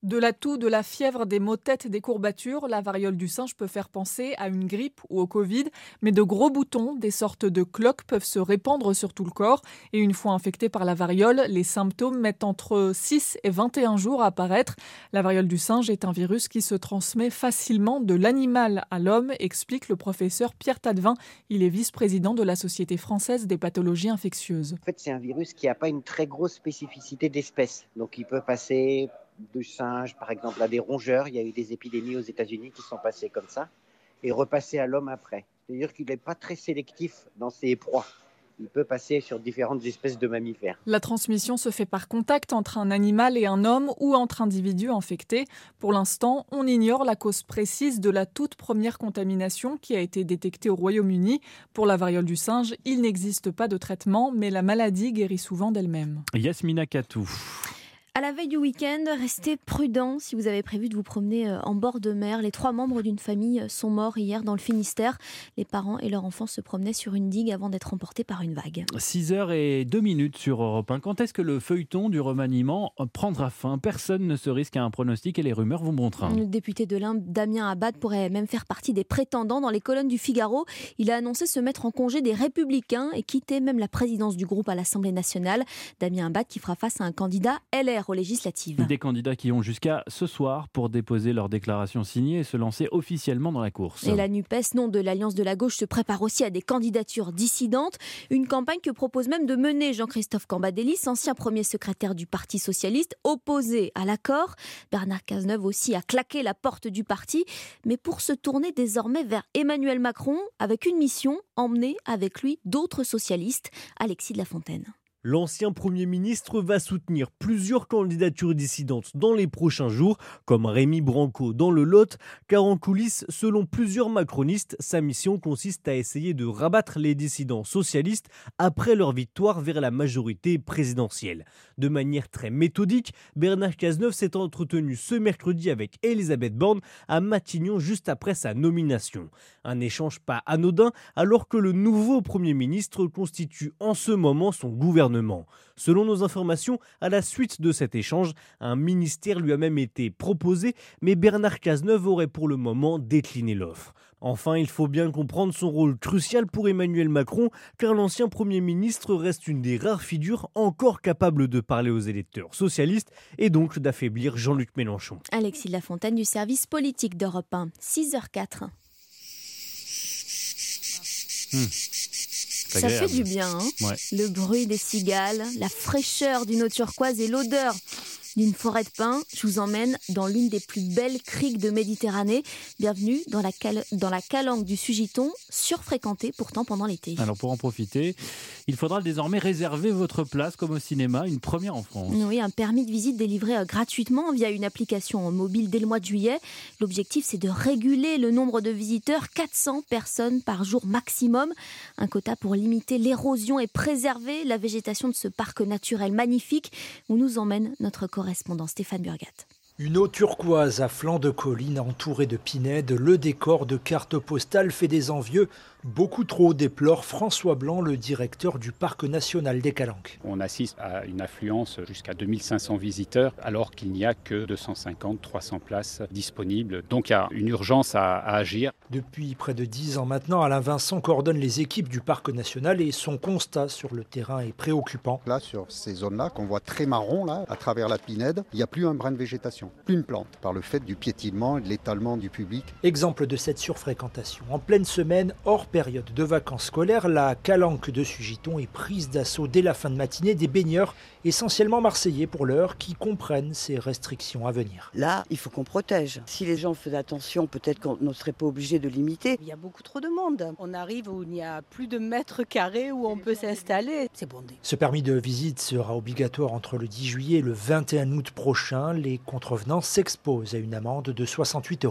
De la toux, de la fièvre, des maux de tête, des courbatures, la variole du singe peut faire penser à une grippe ou au Covid, mais de gros boutons, des sortes de cloques, peuvent se répandre sur tout le corps et une fois infecté par la variole, les symptômes mettent entre 6 et 21 jours à apparaître. La variole du singe est un virus qui se transmet facilement de l'animal à l'homme, explique le professeur Pierre Tadevin. Il est vice-président de la Société française des pathologies infectieuses. En fait, c'est un virus qui n'a pas une très grosse spécificité d'espèce, donc il peut passer de singes, par exemple, à des rongeurs. Il y a eu des épidémies aux États-Unis qui sont passées comme ça et repasser à l'homme après. C'est-à-dire qu'il n'est pas très sélectif dans ses proies. Il peut passer sur différentes espèces de mammifères. La transmission se fait par contact entre un animal et un homme ou entre individus infectés. Pour l'instant, on ignore la cause précise de la toute première contamination qui a été détectée au Royaume-Uni. Pour la variole du singe, il n'existe pas de traitement, mais la maladie guérit souvent d'elle-même. Yasmina Katou. À la veille du week-end, restez prudents si vous avez prévu de vous promener en bord de mer. Les 3 membres d'une famille sont morts hier dans le Finistère. Les parents et leurs enfants se promenaient sur une digue avant d'être emportés par une vague. 6h02 sur Europe 1. Quand est-ce que le feuilleton du remaniement prendra fin ? Personne ne se risque à un pronostic et les rumeurs vont bon train. Le député de l'Ain, Damien Abad, pourrait même faire partie des prétendants dans les colonnes du Figaro. Il a annoncé se mettre en congé des Républicains et quitter même la présidence du groupe à l'Assemblée nationale. Damien Abad qui fera face à un candidat LR aux législatives. Des candidats qui ont jusqu'à ce soir pour déposer leur déclaration signée et se lancer officiellement dans la course. Et la NUPES, nom de l'Alliance de la gauche, se prépare aussi à des candidatures dissidentes. Une campagne que propose même de mener Jean-Christophe Cambadélis, ancien premier secrétaire du Parti socialiste, opposé à l'accord. Bernard Cazeneuve aussi a claqué la porte du parti, mais pour se tourner désormais vers Emmanuel Macron avec une mission, emmener avec lui d'autres socialistes. Alexis de la Fontaine. L'ancien Premier ministre va soutenir plusieurs candidatures dissidentes dans les prochains jours, comme Rémy Branco dans le Lot, car en coulisses, selon plusieurs macronistes, sa mission consiste à essayer de rabattre les dissidents socialistes après leur victoire vers la majorité présidentielle. De manière très méthodique, Bernard Cazeneuve s'est entretenu ce mercredi avec Elisabeth Borne à Matignon juste après sa nomination. Un échange pas anodin alors que le nouveau Premier ministre constitue en ce moment son gouvernement. Selon nos informations, à la suite de cet échange, un ministère lui a même été proposé, mais Bernard Cazeneuve aurait pour le moment décliné l'offre. Enfin, il faut bien comprendre son rôle crucial pour Emmanuel Macron, car l'ancien Premier ministre reste une des rares figures encore capables de parler aux électeurs socialistes et donc d'affaiblir Jean-Luc Mélenchon. Alexis de la Fontaine du service politique d'Europe 1, 6h04. Ça fait du bien, hein ouais. Le bruit des cigales, la fraîcheur d'une eau turquoise et l'odeur d'une forêt de pins. Je vous emmène dans l'une des plus belles criques de Méditerranée. Bienvenue dans la calanque du Sugiton, surfréquentée pourtant pendant l'été. Alors pour en profiter, il faudra désormais réserver votre place comme au cinéma, une première en France. Oui, un permis de visite délivré gratuitement via une application mobile dès le mois de juillet. L'objectif, c'est de réguler le nombre de visiteurs, 400 personnes par jour maximum. Un quota pour limiter l'érosion et préserver la végétation de ce parc naturel magnifique où nous emmène notre correspondant Stéphane Burgat. Une eau turquoise à flanc de colline entourée de pinèdes, le décor de cartes postales fait des envieux. Beaucoup trop, déplore François Blanc, le directeur du parc national des Calanques. On assiste à une affluence jusqu'à 2500 visiteurs alors qu'il n'y a que 250-300 places disponibles. Donc il y a une urgence à agir. Depuis près de 10 ans maintenant, Alain Vincent coordonne les équipes du parc national et son constat sur le terrain est préoccupant. Là, sur ces zones-là, qu'on voit très marron, là, à travers la pinède, il n'y a plus un brin de végétation, plus une plante, par le fait du piétinement et de l'étalement du public. Exemple de cette surfréquentation. En pleine semaine, hors période de vacances scolaires, la calanque de Sugiton est prise d'assaut dès la fin de matinée des baigneurs, essentiellement marseillais pour l'heure, qui comprennent ces restrictions à venir. Là, il faut qu'on protège. Si les gens faisaient attention, peut-être qu'on ne serait pas obligé de limiter. Il y a beaucoup trop de monde. On arrive où il n'y a plus de mètres carrés où on peut s'installer. C'est bondé. Ce permis de visite sera obligatoire entre le 10 juillet et le 21 août prochain. Les contrevenants s'exposent à une amende de 68 €.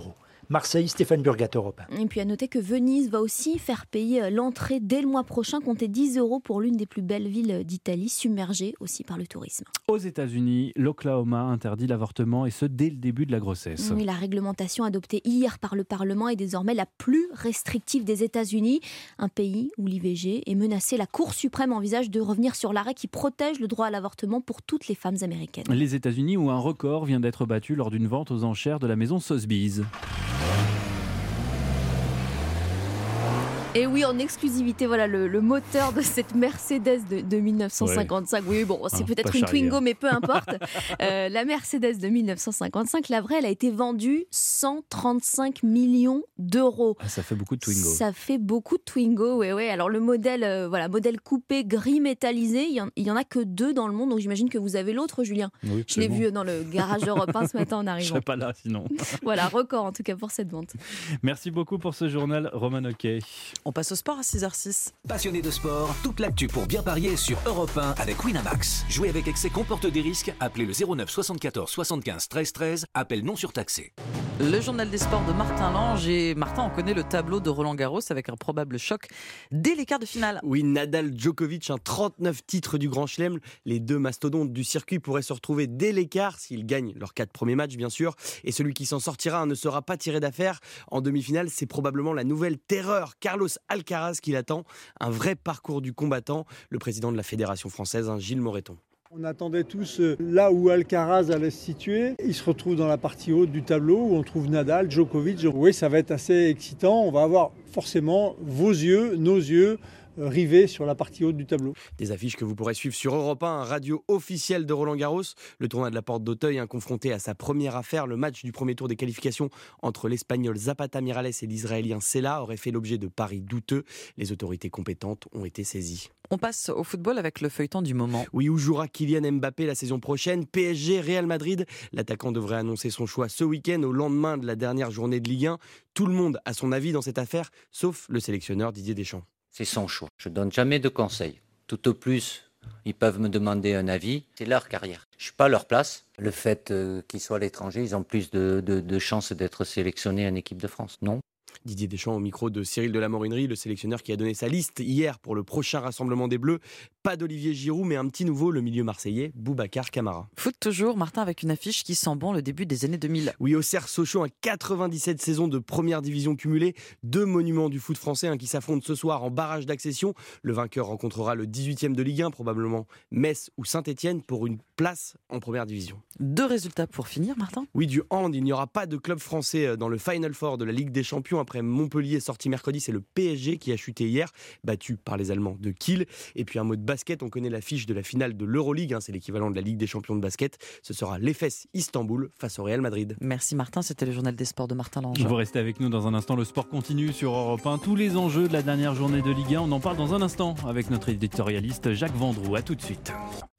Marseille, Stéphane Burgat, Europe 1. Et puis à noter que Venise va aussi faire payer l'entrée dès le mois prochain, comptez 10 € pour l'une des plus belles villes d'Italie, submergée aussi par le tourisme. Aux États-Unis, l'Oklahoma interdit l'avortement et ce dès le début de la grossesse. Oui, la réglementation adoptée hier par le Parlement est désormais la plus restrictive des États-Unis, un pays où l'IVG est menacée. La Cour suprême envisage de revenir sur l'arrêt qui protège le droit à l'avortement pour toutes les femmes américaines. Les États-Unis où un record vient d'être battu lors d'une vente aux enchères de la maison Sotheby's. Et oui, en exclusivité, voilà le moteur de cette Mercedes de 1955. Oui, bon, c'est peut-être une Twingo, mais peu importe. La Mercedes de 1955, la vraie, elle a été vendue 135 millions d'euros. Ah, ça fait beaucoup de Twingo. Ça fait beaucoup de Twingo, oui. Alors le modèle, modèle coupé gris métallisé, il y en a que 2 dans le monde, donc j'imagine que vous avez l'autre, Julien. Oui, je l'ai vu dans le garage Europe 1 ce matin en arrivant. Je serais pas là sinon. Voilà, record en tout cas pour cette vente. Merci beaucoup pour ce journal, Roman Hockey. On passe au sport à 6h06. Passionné de sport, toute l'actu pour bien parier sur Europe 1 avec Winamax. Jouer avec excès comporte des risques. Appelez le 09 74 75 13 13. Appel non surtaxé. Le journal des sports de Martin Lange. Et Martin, on connaît le tableau de Roland Garros avec un probable choc dès les quarts de finale. Oui, Nadal-Djokovic, 39 titres du Grand Chelem. Les 2 mastodontes du circuit pourraient se retrouver dès l'écart s'ils gagnent leurs 4 premiers matchs, bien sûr. Et celui qui s'en sortira ne sera pas tiré d'affaire. En demi-finale, c'est probablement la nouvelle terreur, Carlos Alcaraz, qui l'attend. Un vrai parcours du combattant. Le président de la Fédération française, Gilles Moreton. On attendait tous là où Alcaraz allait se situer. Il se retrouve dans la partie haute du tableau où on trouve Nadal, Djokovic. Oui, ça va être assez excitant. On va avoir forcément vos yeux, nos yeux rivés sur la partie haute du tableau. Des affiches que vous pourrez suivre sur Europe 1, radio officielle de Roland Garros. Le tournoi de la Porte d'Auteuil, confronté à sa première affaire. Le match du premier tour des qualifications entre l'Espagnol Zapata Miralles et l'Israélien Sela aurait fait l'objet de paris douteux. Les autorités compétentes ont été saisies. On passe au football avec le feuilleton du moment. Oui, où jouera Kylian Mbappé la saison prochaine? PSG, Real Madrid. L'attaquant devrait annoncer son choix ce week-end au lendemain de la dernière journée de Ligue 1. Tout le monde a son avis dans cette affaire, sauf le sélectionneur Didier Deschamps. C'est son choix. Je ne donne jamais de conseils. Tout au plus, ils peuvent me demander un avis. C'est leur carrière. Je ne suis pas à leur place. Le fait qu'ils soient à l'étranger, ils ont plus de chances d'être sélectionnés en équipe de France. Non. Didier Deschamps au micro de Cyril Delamorinerie, le sélectionneur qui a donné sa liste hier pour le prochain rassemblement des Bleus. Pas d'Olivier Giroud, mais un petit nouveau, le milieu marseillais, Boubacar Kamara. Foot toujours, Martin, avec une affiche qui sent bon le début des années 2000. Oui, au Cerf Sochaux, 97 saisons de première division cumulée. 2 monuments du foot français qui s'affrontent ce soir en barrage d'accession. Le vainqueur rencontrera le 18e de Ligue 1, probablement Metz ou Saint-Etienne, pour une place en première division. 2 résultats pour finir, Martin. Oui, du hand, il n'y aura pas de club français dans le Final Four de la Ligue des Champions. Après Montpellier sorti mercredi, c'est le PSG qui a chuté hier, battu par les Allemands de Kiel. Et puis un mot de basket, on connaît l'affiche de la finale de l'Euroleague, c'est l'équivalent de la Ligue des Champions de basket. Ce sera l'Efes Istanbul face au Real Madrid. Merci Martin, c'était le journal des sports de Martin Lange. Vous restez avec nous dans un instant, le sport continue sur Europe 1. Tous les enjeux de la dernière journée de Ligue 1, on en parle dans un instant avec notre éditorialiste Jacques Vendroux. A tout de suite.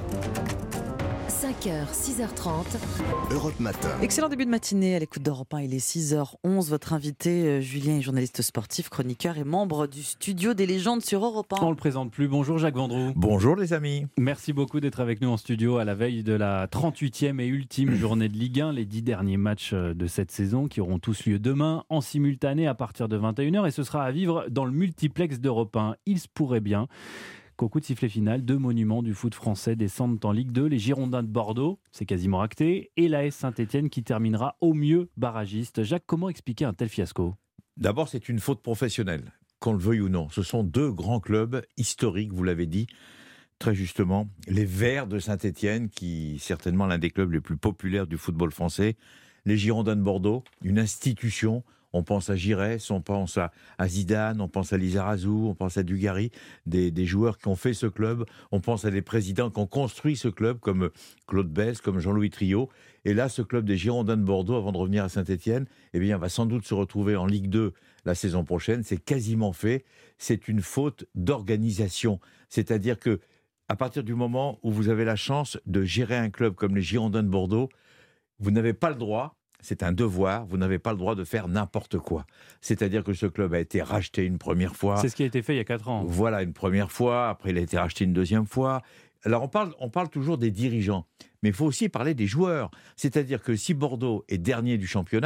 5h, 6h30. Europe Matin. Excellent début de matinée à l'écoute d'Europe 1. Il est 6h11. Votre invité, Julien, est journaliste sportif, chroniqueur et membre du studio des légendes sur Europe 1. On ne le présente plus. Bonjour Jacques Vendroux. Bonjour les amis. Merci beaucoup d'être avec nous en studio à la veille de la 38e et ultime journée de Ligue 1. Les 10 derniers matchs de cette saison qui auront tous lieu demain en simultané à partir de 21h. Et ce sera à vivre dans le multiplex d'Europe 1. Il se pourrait bien qu'au coup de sifflet final, 2 monuments du foot français descendent en Ligue 2. Les Girondins de Bordeaux, c'est quasiment acté, et l'AS Saint-Etienne qui terminera au mieux barragiste. Jacques, comment expliquer un tel fiasco ? D'abord, c'est une faute professionnelle, qu'on le veuille ou non. Ce sont 2 grands clubs historiques, vous l'avez dit, très justement. Les Verts de Saint-Etienne, qui est certainement l'un des clubs les plus populaires du football français. Les Girondins de Bordeaux, une institution. On pense à Giresse, on pense à Zidane, on pense à Lizarazu, on pense à Dugarry, des joueurs qui ont fait ce club. On pense à des présidents qui ont construit ce club, comme Claude Besse, comme Jean-Louis Trio. Et là, ce club des Girondins de Bordeaux, avant de revenir à Saint-Etienne, va sans doute se retrouver en Ligue 2 la saison prochaine. C'est quasiment fait. C'est une faute d'organisation. C'est-à-dire que à partir du moment où vous avez la chance de gérer un club comme les Girondins de Bordeaux, vous n'avez pas le droit. C'est un devoir, vous n'avez pas le droit de faire n'importe quoi. C'est-à-dire que ce club a été racheté une première fois. C'est ce qui a été fait il y a 4 ans. Voilà, une première fois, après il a été racheté une deuxième fois. Alors on parle toujours des dirigeants, mais il faut aussi parler des joueurs. C'est-à-dire que si Bordeaux est dernier du championnat,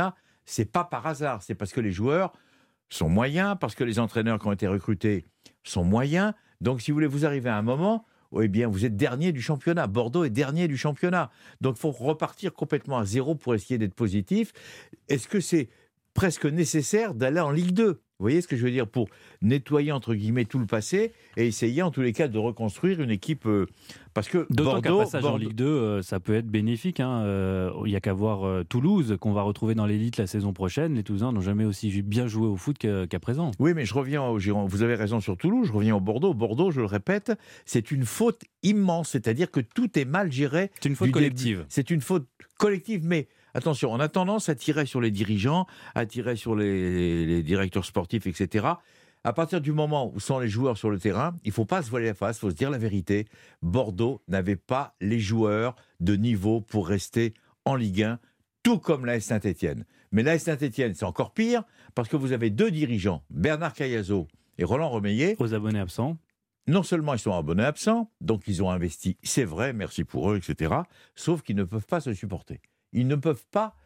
c'est pas par hasard, c'est parce que les joueurs sont moyens, parce que les entraîneurs qui ont été recrutés sont moyens. Donc, si vous voulez, vous arrivez à un moment où eh bien, vous êtes dernier du championnat. Bordeaux est dernier du championnat. Donc, il faut repartir complètement à zéro pour essayer d'être positif. Est-ce que c'est presque nécessaire d'aller en Ligue 2 ? Vous voyez ce que je veux dire, pour nettoyer entre guillemets tout le passé et essayer en tous les cas de reconstruire une équipe parce que D'autant qu'un Bordeaux, passage en Ligue 2, ça peut être bénéfique. Il n'y a qu'à voir Toulouse qu'on va retrouver dans l'élite la saison prochaine. Les Toulousains n'ont jamais aussi bien joué au foot qu'à présent. Oui, mais je reviens au Giron. Vous avez raison sur Toulouse. Je reviens au Bordeaux. Bordeaux, je le répète, c'est une faute immense. C'est-à-dire que tout est mal géré. C'est une faute collective. Début. C'est une faute collective, mais attention, on a tendance à tirer sur les dirigeants, à tirer sur les directeurs sportifs, etc. À partir du moment où sont les joueurs sur le terrain, il ne faut pas se voiler la face, il faut se dire la vérité. Bordeaux n'avait pas les joueurs de niveau pour rester en Ligue 1, tout comme l'AS Saint-Étienne. Mais l'AS Saint-Étienne, c'est encore pire, parce que vous avez deux dirigeants, Bernard Cayazo et Roland Remeillet. Aux abonnés absents. Non seulement ils sont abonnés absents, donc ils ont investi, c'est vrai, merci pour eux, etc. Sauf qu'ils ne peuvent pas se supporter. Ils ne peuvent pas,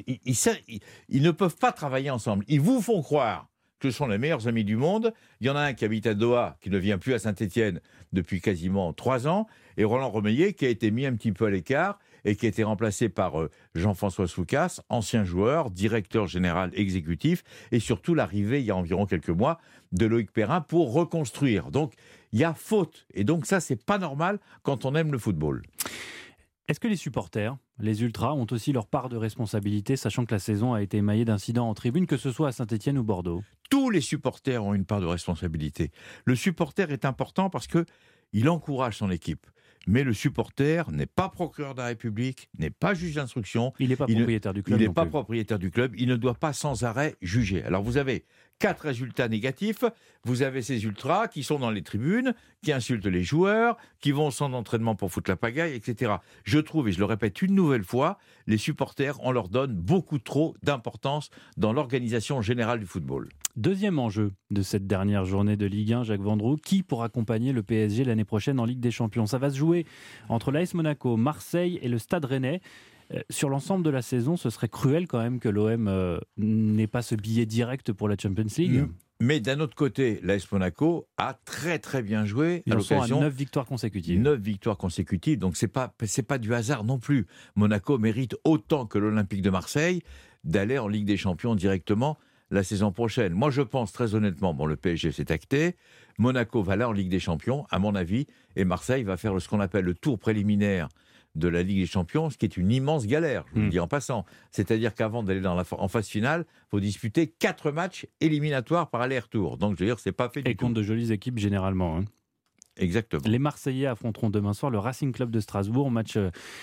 ils ne peuvent pas travailler ensemble. Ils vous font croire que ce sont les meilleurs amis du monde. Il y en a un qui habite à Doha, qui ne vient plus à Saint-Étienne depuis quasiment 3 ans, et Roland Remeillet qui a été mis un petit peu à l'écart et qui a été remplacé par Jean-François Soucas, ancien joueur, directeur général exécutif, et surtout l'arrivée, il y a environ quelques mois, de Loïc Perrin pour reconstruire. Donc, il y a faute. Et donc ça, c'est pas normal quand on aime le football. Est-ce que les supporters, les ultras, ont aussi leur part de responsabilité, sachant que la saison a été émaillée d'incidents en tribune, que ce soit à Saint-Étienne ou Bordeaux ? Tous les supporters ont une part de responsabilité. Le supporter est important parce qu'il encourage son équipe. Mais le supporter n'est pas procureur de la République, n'est pas juge d'instruction. Il n'est pas propriétaire du club. Il n'est pas propriétaire du club. Il ne doit pas sans arrêt juger. Alors vous avez 4 résultats négatifs. Vous avez ces ultras qui sont dans les tribunes, qui insultent les joueurs, qui vont au centre d'entraînement pour foutre la pagaille, etc. Je trouve, et je le répète une nouvelle fois, les supporters, on leur donne beaucoup trop d'importance dans l'organisation générale du football. Deuxième enjeu de cette dernière journée de Ligue 1, Jacques Vendroux, qui pour accompagner le PSG l'année prochaine en Ligue des Champions ? Ça va se jouer entre l'AS Monaco, Marseille et le Stade Rennais. Sur l'ensemble de la saison, ce serait cruel quand même que l'OM n'ait pas ce billet direct pour la Champions League. Mais d'un autre côté, l'AS Monaco a très très bien joué à l'occasion. 9 victoires consécutives. 9 victoires consécutives, donc c'est pas du hasard non plus. Monaco mérite autant que l'Olympique de Marseille d'aller en Ligue des Champions directement la saison prochaine. Moi, je pense très honnêtement, le PSG s'est acté, Monaco va aller en Ligue des Champions, à mon avis, et Marseille va faire ce qu'on appelle le tour préliminaire de la Ligue des Champions, ce qui est une immense galère, je vous le dis en passant. C'est-à-dire qu'avant d'aller en phase finale, il faut disputer 4 matchs éliminatoires par aller-retour. Donc, je veux dire, c'est pas fait du tout. Et contre de jolies équipes généralement. Exactement. Les Marseillais affronteront demain soir le Racing Club de Strasbourg, match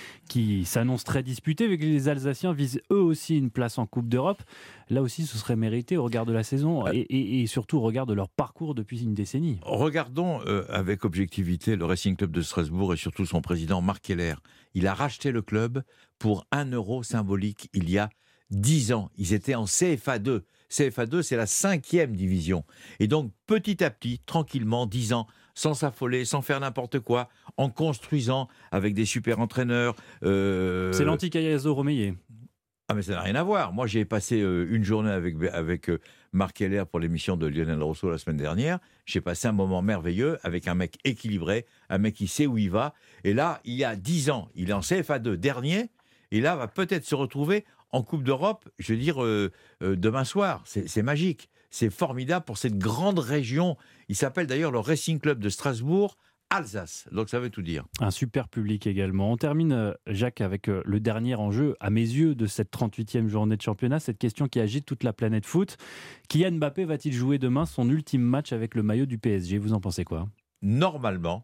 qui s'annonce très disputé, vu que les Alsaciens visent eux aussi une place en Coupe d'Europe. Là aussi, ce serait mérité au regard de la saison et surtout au regard de leur parcours depuis une décennie. Regardons avec objectivité le Racing Club de Strasbourg et surtout son président Marc Keller. Il a racheté le club pour 1 euro symbolique il y a 10 ans. Ils étaient en CFA 2. CFA 2, c'est la 5e division. Et donc, petit à petit, tranquillement, 10 ans, sans s'affoler, sans faire n'importe quoi, en construisant avec des super entraîneurs. C'est l'anti-Cayazo Romeillet. Ah, mais ça n'a rien à voir. Moi, j'ai passé une journée avec Marc Keller pour l'émission de Lionel Rousseau la semaine dernière. J'ai passé un moment merveilleux avec un mec équilibré, un mec qui sait où il va. Et là, il y a 10 ans, il est en CFA 2 dernier, et là, va peut-être se retrouver en Coupe d'Europe, je veux dire, demain soir. C'est magique. C'est formidable pour cette grande région. Il s'appelle d'ailleurs le Racing Club de Strasbourg, Alsace. Donc ça veut tout dire. Un super public également. On termine, Jacques, avec le dernier enjeu, à mes yeux, de cette 38e journée de championnat. Cette question qui agite toute la planète foot. Kylian Mbappé va-t-il jouer demain son ultime match avec le maillot du PSG ? Vous en pensez quoi ? Normalement,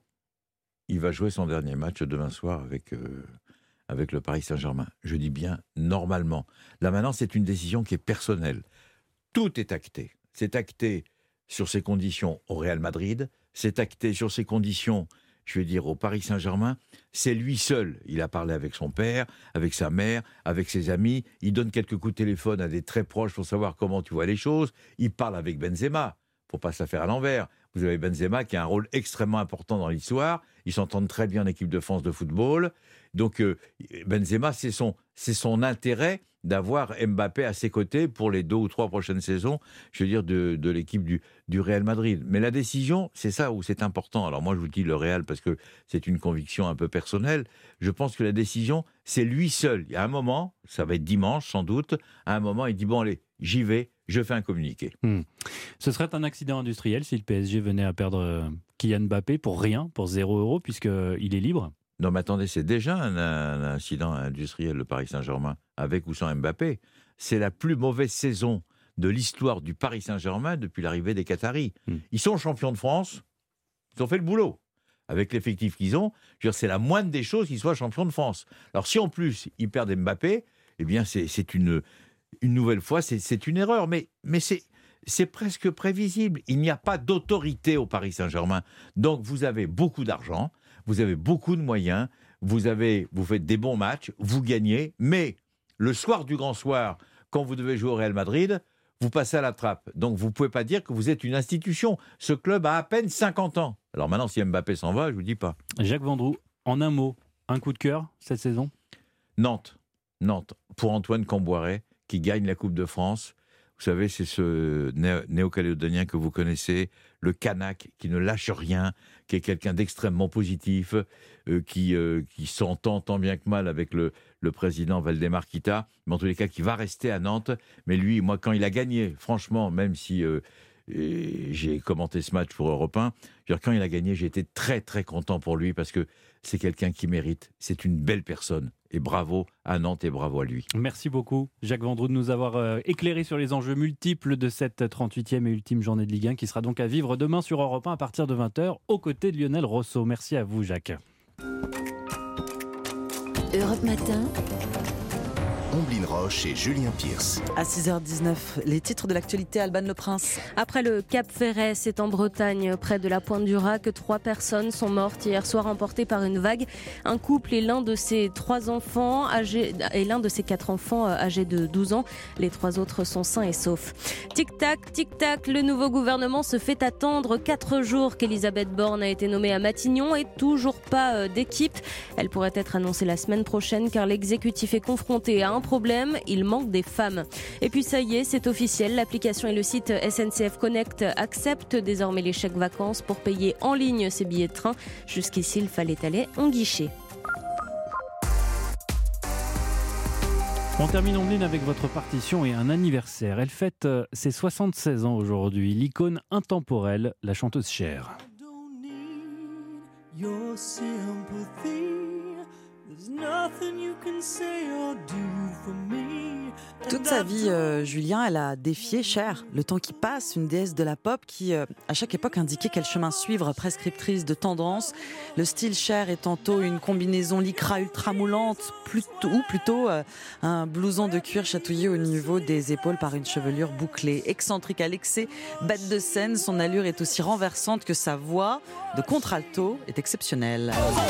il va jouer son dernier match demain soir avec le Paris Saint-Germain. Je dis bien normalement. Là maintenant, c'est une décision qui est personnelle. Tout est acté. C'est acté sur ses conditions au Real Madrid, c'est acté sur ses conditions, je vais dire, au Paris Saint-Germain. C'est lui seul. Il a parlé avec son père, avec sa mère, avec ses amis. Il donne quelques coups de téléphone à des très proches pour savoir comment tu vois les choses. Il parle avec Benzema. Faut pas se la faire à l'envers. Vous avez Benzema qui a un rôle extrêmement important dans l'histoire. Ils s'entendent très bien en équipe de France de football. Donc Benzema, c'est son intérêt d'avoir Mbappé à ses côtés pour les 2 ou 3 prochaines saisons, je veux dire, de l'équipe du Real Madrid. Mais la décision, c'est ça où c'est important. Alors moi, je vous dis le Real parce que c'est une conviction un peu personnelle. Je pense que la décision, c'est lui seul. Il y a un moment, ça va être dimanche sans doute, à un moment, il dit, bon allez, j'y vais, je fais un communiqué. Ce serait un accident industriel si le PSG venait à perdre Kylian Mbappé pour rien, pour 0 €, puisqu'il est libre. Non, mais attendez, c'est déjà un incident industriel, le Paris Saint-Germain, avec ou sans Mbappé. C'est la plus mauvaise saison de l'histoire du Paris Saint-Germain depuis l'arrivée des Qataris. Ils sont champions de France, ils ont fait le boulot. Avec l'effectif qu'ils ont, je veux dire, c'est la moindre des choses qu'ils soient champions de France. Alors si en plus ils perdent Mbappé, eh bien c'est une nouvelle fois, c'est une erreur. Mais c'est presque prévisible. Il n'y a pas d'autorité au Paris Saint-Germain. Donc vous avez beaucoup d'argent, vous avez beaucoup de moyens, vous faites des bons matchs, vous gagnez, mais le soir du grand soir, quand vous devez jouer au Real Madrid, vous passez à la trappe. Donc vous ne pouvez pas dire que vous êtes une institution. Ce club a à peine 50 ans. Alors maintenant, si Mbappé s'en va, je ne vous dis pas. Jacques Vendroux, en un mot, un coup de cœur cette saison ? Nantes, pour Antoine Camboiré, qui gagne la Coupe de France. Vous savez, c'est ce néo-calédonien que vous connaissez, le Kanak, qui ne lâche rien, qui est quelqu'un d'extrêmement positif, qui s'entend tant bien que mal avec le président Valdemar Kita, mais en tous les cas, qui va rester à Nantes. Mais lui, moi, quand il a gagné, franchement, même si j'ai commenté ce match pour Europe 1, quand il a gagné, j'ai été très, très content pour lui, parce que c'est quelqu'un qui mérite. C'est une belle personne. Et bravo à Nantes et bravo à lui. Merci beaucoup, Jacques Vendroux, de nous avoir éclairé sur les enjeux multiples de cette 38e et ultime journée de Ligue 1 qui sera donc à vivre demain sur Europe 1 à partir de 20h aux côtés de Lionel Rousseau. Merci à vous, Jacques. Europe Matin. Omblin Roche et Julien Pierce. À 6h19, les titres de l'actualité, Alban Le Prince. Après le Cap Ferret, c'est en Bretagne, près de la Pointe du Raz, que 3 personnes sont mortes hier soir emportées par une vague. Un couple et l'un de ses 4 enfants âgés de 12 ans. Les 3 autres sont sains et saufs. Tic-tac, tic-tac, le nouveau gouvernement se fait attendre. 4 jours qu'Elisabeth Borne a été nommée à Matignon et toujours pas d'équipe. Elle pourrait être annoncée la semaine prochaine car l'exécutif est confronté à un problème, il manque des femmes. Et puis ça y est, c'est officiel, l'application et le site SNCF Connect acceptent désormais les chèques vacances pour payer en ligne ses billets de train. Jusqu'ici, il fallait aller en guichet. On termine Omblin avec votre partition et un anniversaire. Elle fête ses 76 ans aujourd'hui. L'icône intemporelle, la chanteuse Cher. Toute sa vie, Julien, elle a défié Cher, le temps qui passe, une déesse de la pop qui, à chaque époque, indiquait quel chemin suivre, prescriptrice de tendance. Le style Cher est tantôt une combinaison lycra ultra moulante, ou plutôt un blouson de cuir chatouillé au niveau des épaules par une chevelure bouclée. Excentrique à l'excès, bête de scène, son allure est aussi renversante que sa voix de contralto est exceptionnelle.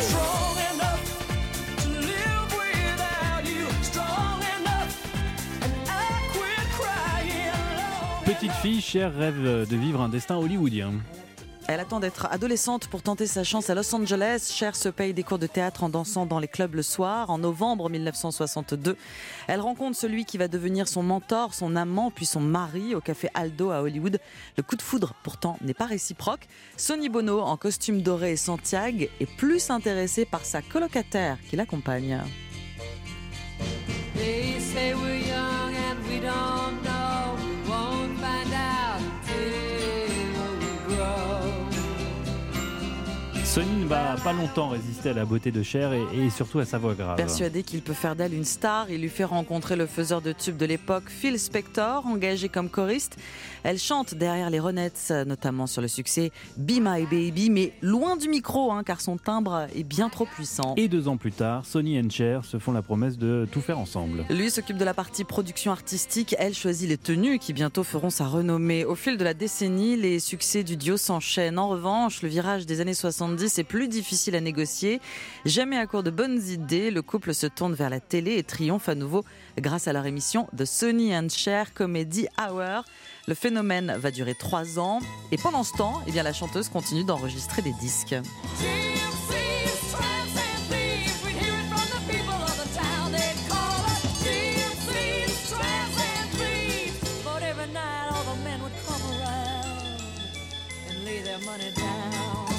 Petite fille, Cher rêve de vivre un destin hollywoodien. Elle attend d'être adolescente pour tenter sa chance à Los Angeles. Cher se paye des cours de théâtre en dansant dans les clubs le soir. En novembre 1962, elle rencontre celui qui va devenir son mentor, son amant, puis son mari au café Aldo à Hollywood. Le coup de foudre, pourtant, n'est pas réciproque. Sonny Bono, en costume doré et Santiago, est plus intéressé par sa colocataire qui l'accompagne. They say we're young and we don't know. We won't find out till we grow. Sonny ne va pas longtemps résister à la beauté de Cher et surtout à sa voix grave. Persuadé qu'il peut faire d'elle une star, il lui fait rencontrer le faiseur de tubes de l'époque, Phil Spector, engagé comme choriste. Elle chante derrière les Ronettes, notamment sur le succès Be My Baby, mais loin du micro, car son timbre est bien trop puissant. Et 2 ans plus tard, Sonny et Cher se font la promesse de tout faire ensemble. Lui s'occupe de la partie production artistique, elle choisit les tenues qui bientôt feront sa renommée. Au fil de la décennie, les succès du duo s'enchaînent. En revanche, le virage des années 70 est plus difficile à négocier. Jamais à court de bonnes idées, le couple se tourne vers la télé et triomphe à nouveau grâce à leur émission The Sonny and Cher Comedy Hour. Le phénomène va durer 3 ans et pendant ce temps, la chanteuse continue d'enregistrer des disques.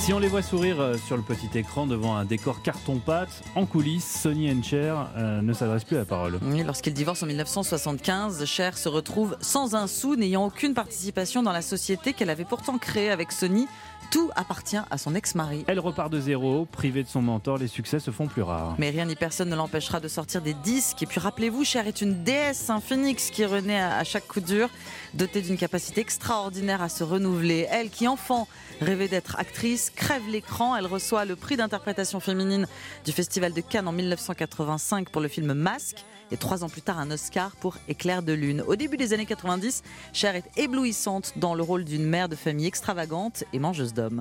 Si on les voit sourire sur le petit écran devant un décor carton-pâte, en coulisses, Sonny and Cher ne s'adressent plus à la parole. Oui, lorsqu'ils divorcent en 1975, Cher se retrouve sans un sou, n'ayant aucune participation dans la société qu'elle avait pourtant créée avec Sonny. Tout appartient à son ex-mari. Elle repart de zéro, privée de son mentor, les succès se font plus rares. Mais rien ni personne ne l'empêchera de sortir des disques. Et puis rappelez-vous, Cher est une déesse, un phénix qui renaît à chaque coup dur, dotée d'une capacité extraordinaire à se renouveler. Elle qui, enfant, rêvait d'être actrice, crève l'écran. Elle reçoit le prix d'interprétation féminine du Festival de Cannes en 1985 pour le film Masque. Et 3 ans plus tard, un Oscar pour Éclair de lune. Au début des années 90, Cher est éblouissante dans le rôle d'une mère de famille extravagante et mangeuse d'hommes.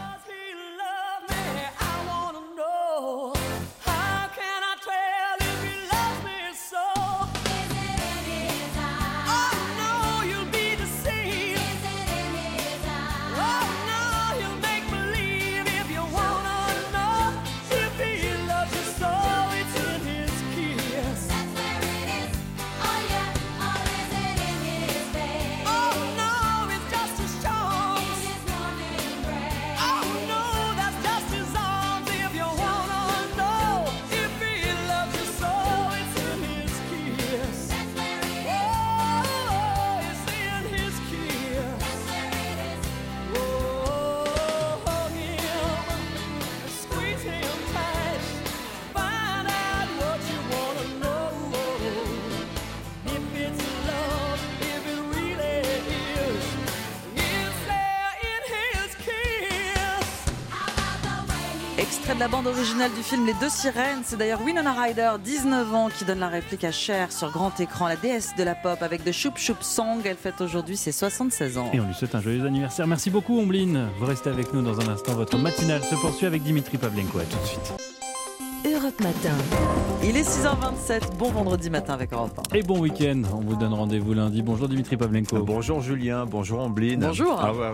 Extrait de la bande originale du film Les Deux Sirènes, c'est d'ailleurs Winona Ryder, 19 ans, qui donne la réplique à Cher sur grand écran, la déesse de la pop avec The Shoop Shoop Song. Elle fête aujourd'hui ses 76 ans. Et on lui souhaite un joyeux anniversaire. Merci beaucoup Ombline. Vous restez avec nous dans un instant. Votre matinale se poursuit avec Dimitri Pavlenko. À tout de suite. Europe Matin. Il est 6h27, bon vendredi matin avec Europe 1. Et bon week-end, on vous donne rendez-vous lundi. Bonjour Dimitri Pavlenko. Bonjour Julien, bonjour Ombline. Bonjour. Ah ouais,